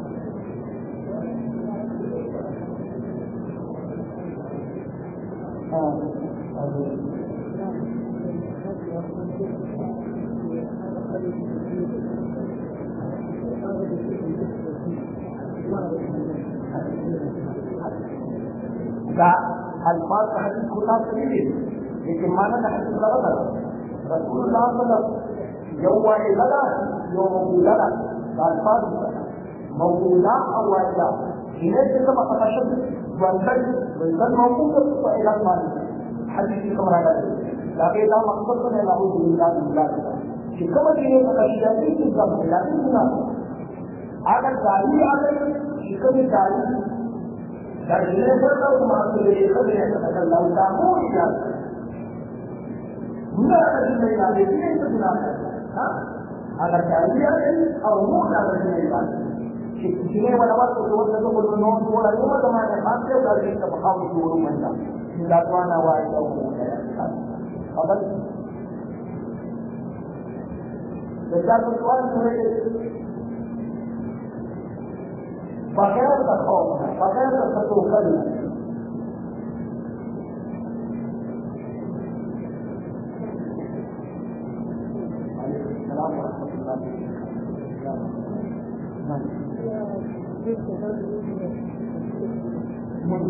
A: الفاظ حديث خلاص سبيل لكن معنى حديث غلط رسول الله صلى الله عليه وسلم يوم لنا يوم لنا الفاظ موضوعا او واحده هناك كما تقشف والبلد موجوده الى المال حديث كما هذا لكن لا مقصد من نعوذ بالله من ذلك كما دين الاشياء في الزمن لكن هذا الداعي على شكل الداعي داعي فرق ما بين يتكلم الله تعالى لا أدري ما يدري ها هذا داعي او مو هذا شيء ولا وقت تقول النوم ولا يوم ما يحاسب ولا يتبخاوي يقولوا منها لا توانا وايد او خبر بجانب السؤال بغير الخوف بغير التوكل السلام ورحمة الله منذ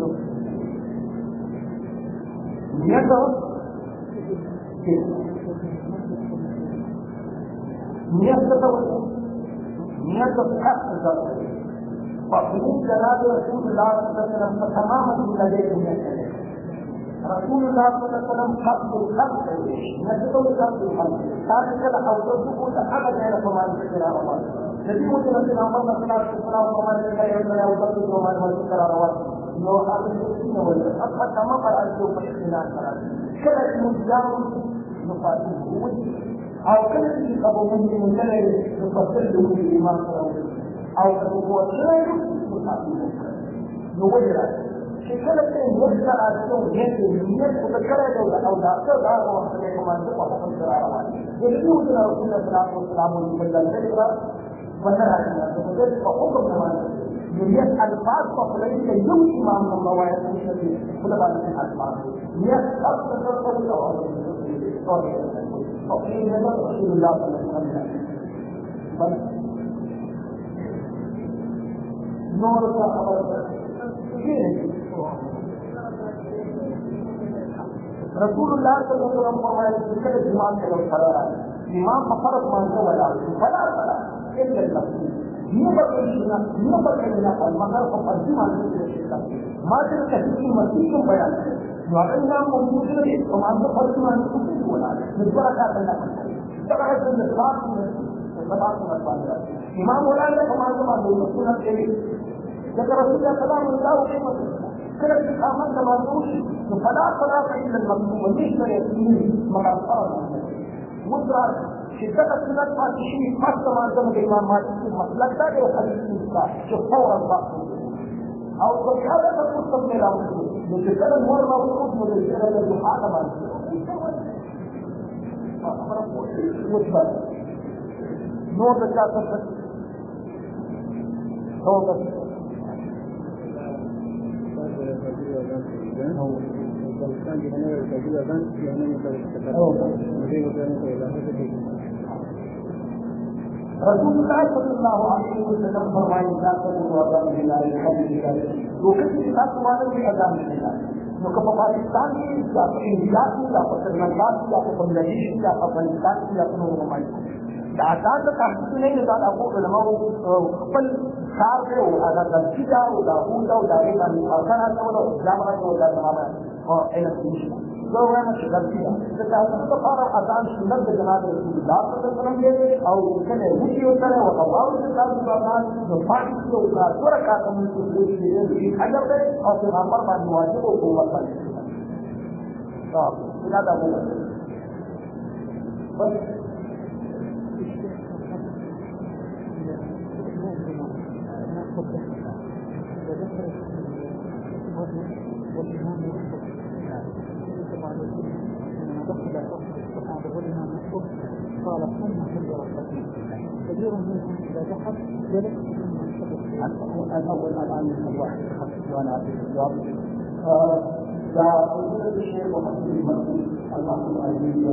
A: نية حق فحدود جناب رسول الله صلى الله عليه وسلم تماما لديهم رسول الله صلى الله عليه وسلم حق الخلق نجده حق الخلق هذا كده أوصفه لأبدا فما يذكر الله Jadi mungkin nanti nampak setelah kemarin saya yang waktu itu masuk ke rawat. No harus itu boleh. Apa sama para itu persinan para. Kalau kemudian lupa itu. Atau kalau kita mungkin mengenai lupa itu imam atau buat lain lupa itu. No boleh. Kalau kita ada itu dia bekerja atau dokter atau kemana pun rawat. Jadi itu Rasulullah SAW berkata ونرى وذلك حكم كمان يريد الفاظ فليس يمشي مع الله ويمشي كل بعض الالفاظ يسقط تصرف وقيل له رسول الله صلى الله عليه وسلم نور کا خبر رسول الله صلى الله عليه وسلم فرمایا کہ امام کے لوگ کھڑا ہے امام فرض مانتے ولا فلا إلا المسلم يبقى لنا المغرب فقدم على الشيطان ما تلك في مسيح بيان وعندنا موجود وما تقدم على الشيطان ولا بالبركة الله تبعت الإخلاص تبعت الأسباب إمام ولا كما كما يقولون الكريم ذكر رسول الله صلى الله عليه وسلم كلا استقامة كما نقول فلا صلاة إلا المسلم وليس يسميه مغرب مدرك شدة السنة فاتشي حتى ما عندما الإمام مالك المسلك ده وخليل الإنسان شفورا باقي أو بهذا تقصد من الأمر لكذا المرة وقود من الجنة الجحادة ما وجبت نور بجاء نور رسول الله صلى الله عليه وسلم فرمائے ذات وعدہ بالله الحمد وكثير ناس معلوم بأذان الله نو پاکستان کی یا انڈیا کی یا سرمایہ کی یا بنگلادیش کی یا افغانستان کی یا نورمائی دا آزاد تحقیق نہیں دا ابو علماء خپل کار کړو دا د کیدا او دا او دا باندې افغانان ټول اسلام راځي دا تمامه او علم لو وانا شغال فيها تتعلم تقارب أذان سنة جناب رسول الله صلى الله عليه وسلم أو كان يمشي وكان وقضاء الإسلام بالأذان يفاعل وكان وركعة من سنة في حجر أو في غمر ما نواجهه وقوة هذا هو
B: قال ثم حل ربك كثير منهم اذا جحد ذلك
A: الاول الان الواحد وانا اعطيك الجواب لا يوجد شيء محمد المسلم المحمود العزيز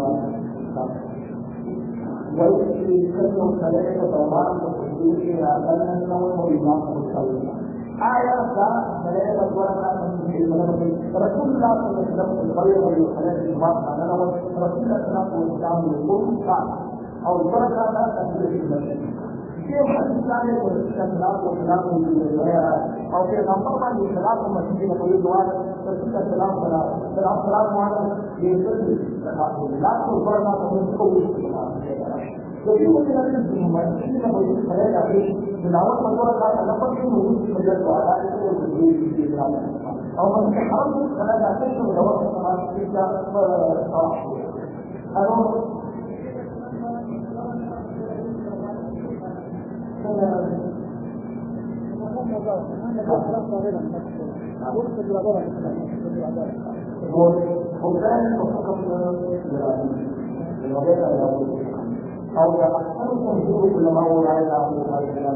A: ويكفي كثر ثلاثه ضربات وتحديد اقل النوم وإمام الصلاه آية ثلاثة ورقات من رسول الله صلى الله عليه وسلم الخير والخلاف الجماعة أنا رسول الله صلى الله عليه وسلم يقول قال أو البركة لا تنزل المسجد كيف حدثنا والاستثناء والكلام أو في نظام الخلاف المسجد يقول رسول الله سلام على يسجد لا البركة تنزل jadi mungkin ada semua ini bagi saya dari menawar masyarakat dapat menjadi menjadi ada itu yang berdiri di dalam. Kalau kita harus karena ada itu menawar masyarakat kita kalau أو أكثرهم جهود العلماء على هذا الكلام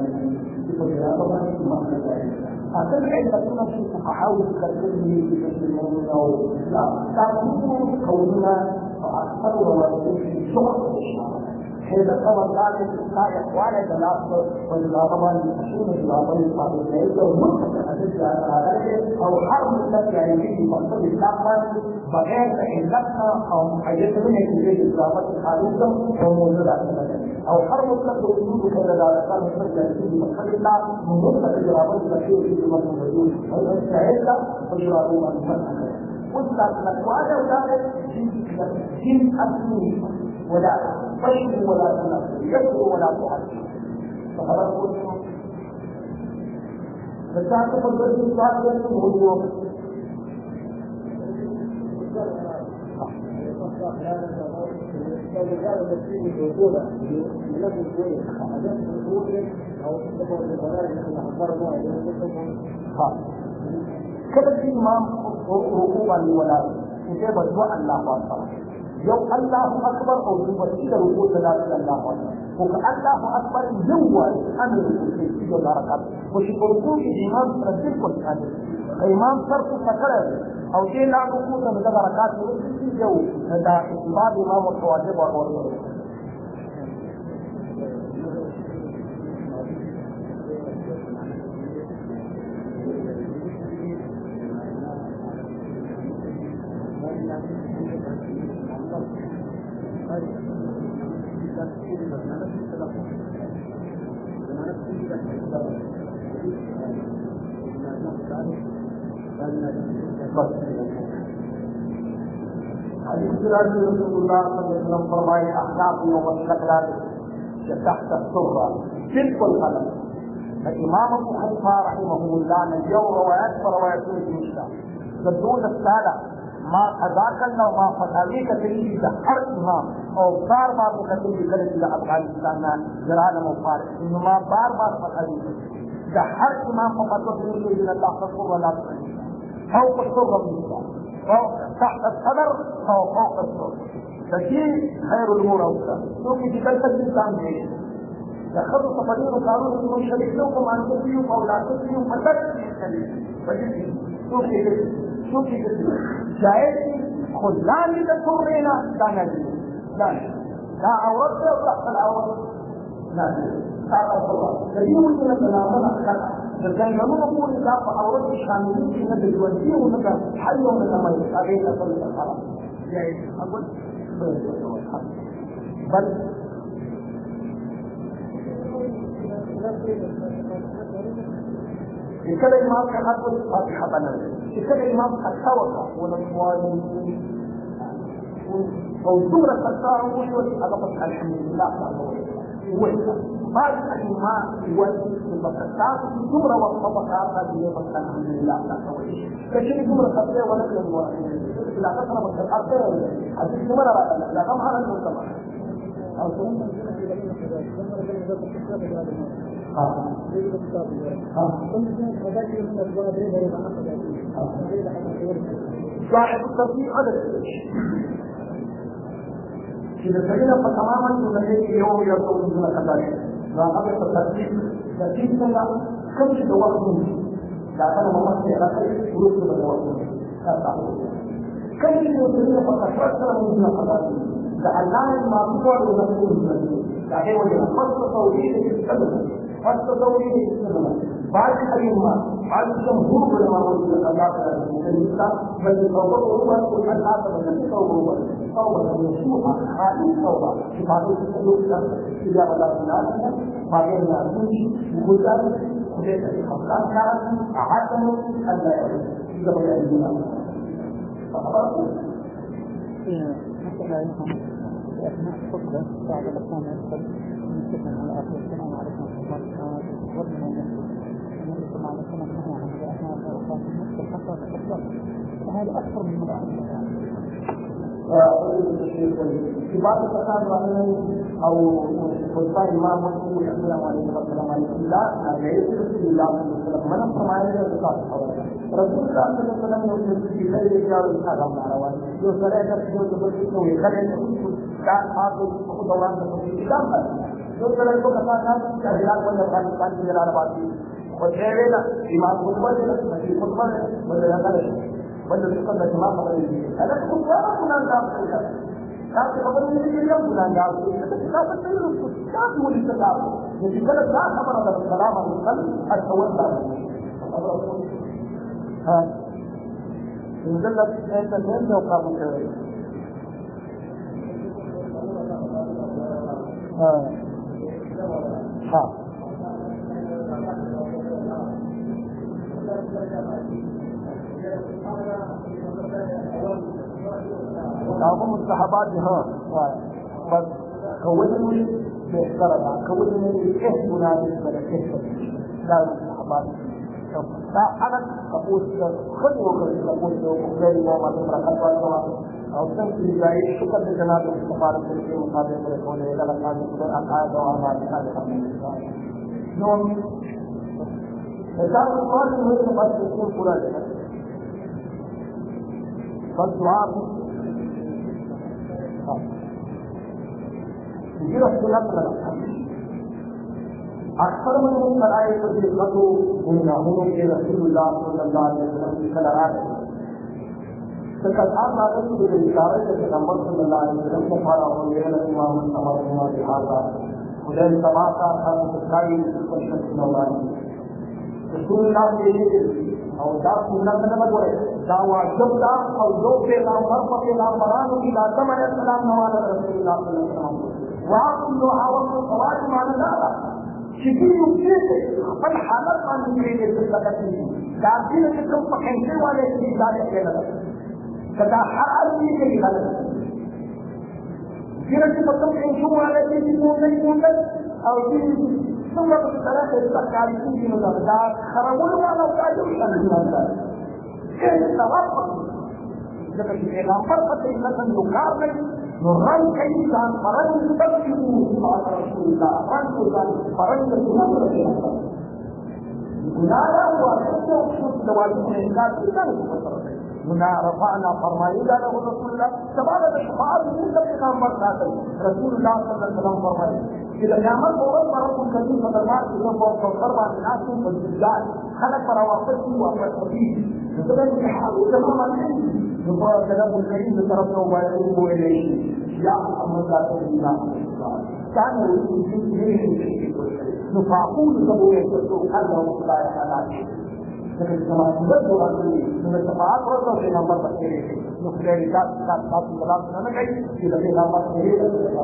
A: أعتقد أن تكون في تحاول تكلمني بتسليمنا لا تعلمون قولنا فأكثر ولا في شغل هذا طبعا ذلك الصالح وعلى الجناب والغضبان المشهور بالغضبان القادمين ومنطقة أدلة على ذلك أو حرب التي يعني في مقصود الإسلام بغير علتنا أو حاجات من الجيش الإسلامات الخارجة أو موجودة أو حرب التي وجود كذا ذلك كان مثل في مقصود الله من منطقة الإجرامات التي في مقصود الوجود أو استعدة فجرابوا من فتح وإسلام وهذا وذلك جن أسلوب ولا طيب ولا تنفر يسر ولا تعجل فخبر فالساعة تفضل في الساعة هو كذا في إمام ركوبا لولاده وجاب دعاء الله أكبر يوم الله أكبر أو يوم ركوع ثلاثة الله أكبر وكالله أكبر جوا أمر في الحركات وشكركم الإمام رجل كل هذا الإمام صرف فكره أو شيء لا ركوع من الحركات في جو هذا بعض إمام الواجب والواجب رسول الله صلى الله عليه وسلم فرمائے اخلاق و الاخلاق تحت السرة تلك القلم الإمام أبو حنيفة رحمه الله نجوا روايات المشتاق بدون السالة ما أذاكرنا وما فتاويك تريد دحر إمام أو بار مكتب بكلة إلى أفغانستان جرال مفارق إنما بار فتاويك دحر إمام فقط تريد إلى الله تصور ولا تريد فوق السرة بالنسبة تحت الصدر أو فوق الصدر فشيء خير الأمور أوسع لكن في كلمة الإنسان جيد يأخذ تفضيل قانون يكون شريك لكم أن تسليم أو لا تسليم فتسليم فجد شوفي كده جائز خلان لتسرنا لا نجد لا عورت ولا العورت لا تعالى الله تجيب لنا كلامنا كذا لكن لما نقول إذا عورت الشاملين في نبي الوزير ونبي حي من لما يتابعين صلى الله عليه وسلم جائز أقول بل كذا الإمام كان أقول فاتحة بنر كذا الإمام التوقع ونصواني وزورة التوقع وأضفت الحمد لله بعض الإمام والبكتات زورة والطبقات هذه الحمد لله كشيء زورة خطية ونقل لا تقرب الأرض حديث مرة لا تظهر المجتمع صاحب الترتيب عدد إذا سجل فتماما ينهي اليوم يرتبط من كذلك وقبل الترتيب سنة كم شيء وقت لا أنا ممثل على شروط الوقت كم شيء يسجل فتكثر من كذلك لأننا ما نقول نقول لكن وجه خاصة توحيد السنة خاصة توحيد السنة بعد الأئمة بعد الجمهور العلماء الله تعالى بل التوبة هو الحاكم الذي توبة مشروعة هذه التوبة بعد السلوك إلى بلاد بعدين نقول مجرد وليس في خطأ كان عدم ألا يعود إذا بلاد الدين
C: أثناء الخطبة بعد الأحكام يدخل نتكلم على آخر السلام عليكم ورحمة الله وبركاته النبي صلى الله عليه وسلم نهى عن هذا أثناء الأوقات المسجد حتى تفضل وهذا أكثر من مرة
A: في بعض الأحيان أو خطبة الإمام مسلم السلام عليكم والسلام عليكم لا ليس رسول الله صلى الله عليه وسلم من السماء رسول الله صلى الله عليه وسلم يقول في خير رجال الحرم نعوان يوصل يوصل يخلي كان حاضر دوران الإسلام يوصل يقول كذا كذا ولا كان في العربات وجعلنا إمام مسلم في خطبة ولا كذا ولا يقول الإمام هذا خطبة كنا نعرف لكن خبر اليوم كنا نعرف لا تقول لا تقول الكلام لكن كذا لا خبر هذا الكلام عن القلب التوبة ها ينزل لك أنت من توقف كذا ها أقوم الصحابات ها بس هو बेहतर अदा कबूल नहीं इस गुनाह पर दार साहबान दा अगर कपूर खुद होकर कपूर को गैर मामूली बरकत वाला और सब की जाए शुक्र के जनाब इस्तेमाल करके मुताबिक पर होने लगा था जो अकायद और हमारे साथ जो ऐसा और हुए तो बस इसको पूरा देना बस दुआ ये रसूल अल्लाह अक्सर में कराए तो दिक्कतों गुनाहों के रसूलुल्लाह सल्लल्लाहु अलैहि वसल्लम की सलाह सरकार लागत की इशारे से पैगंबर सल्लल्लाहु अलैहि वसल्लम को फरा हो गया इमाम समाज लिहाजा मुझे समाता था सच्चाई रसूलुल्लाह के और दास सुन्नत न बदले दावा जबदा और दो पैगंबर पैगंबरान की आदम अलैहिस्सलाम नवाज रसूलुल्लाह सल्लल्लाहु अलैहि वसल्लम वहां कुल हावत सवाल मानना किसी युक्ति से अपन हालत मानने के लिए लगती है दादी ने तो पकड़ने वाले की इजाजत के लगा कदा हर आदमी के लिए गलत फिर से मतलब पेशों वाले की नहीं और तुम लोग इस तरह से सरकारी की मुद्दा खराबुल वाला का जो नहीं होता है सवाब जब पैगंबर पर इल्लतन युकार नहीं नूरन कई जान परन तकू रसूलुल्लाह परन गुनाह हुआ तो दवाई में इनकार किया गुनाह रफाना फरमाइएगा ना रसूलुल्लाह सवाल शफाअत नहीं करके काम करता है रसूलुल्लाह सल्लल्लाहु अलैहि वसल्लम फरमाए कि क़यामत को पर हम कभी मुसलमान को बहुत फरमान नासु बजाय खलक पर वापस हुआ पर कभी मतलब कि हाल जमा नहीं जो जनाब करीम की तरफ से वायु हुए नहीं या अमर का كان نفاقون قبول الله تعالى على لكن كما تبدو من التفاعل والله في نمبر بكير نخلي ذات كلام أنا كذي في ذي نمبر بكير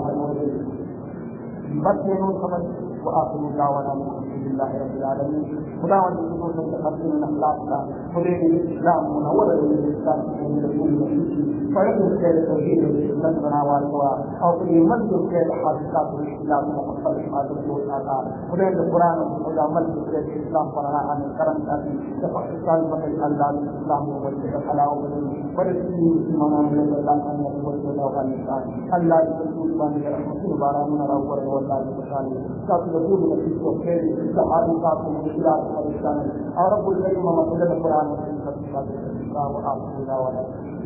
A: بس من خبر وآخر دعوانا الحمد لله رب العالمين خداوند الجنود المتقدمين من أخلاقنا خدينا الإسلام منور الإسلام من رسول الله فيقول خير توحيد الإسلام والدعاء أو في مجد خير حادثات الإسلام ومقصد هذا الدور تعالى خدينا القرآن وخدا مجد خير الإسلام فرنا عن الكرم الذي تفحصان بقي الله الإسلام والحلاوة ورسول مسلمان من الله أن يقبل الله الإنسان الله يقول من رحمته بارامنا رأور والله تعالى يقول في الخير الصحابة والإسلام والإسلام رب العالمين ومقصد القرآن والسنة وآخر دعوانا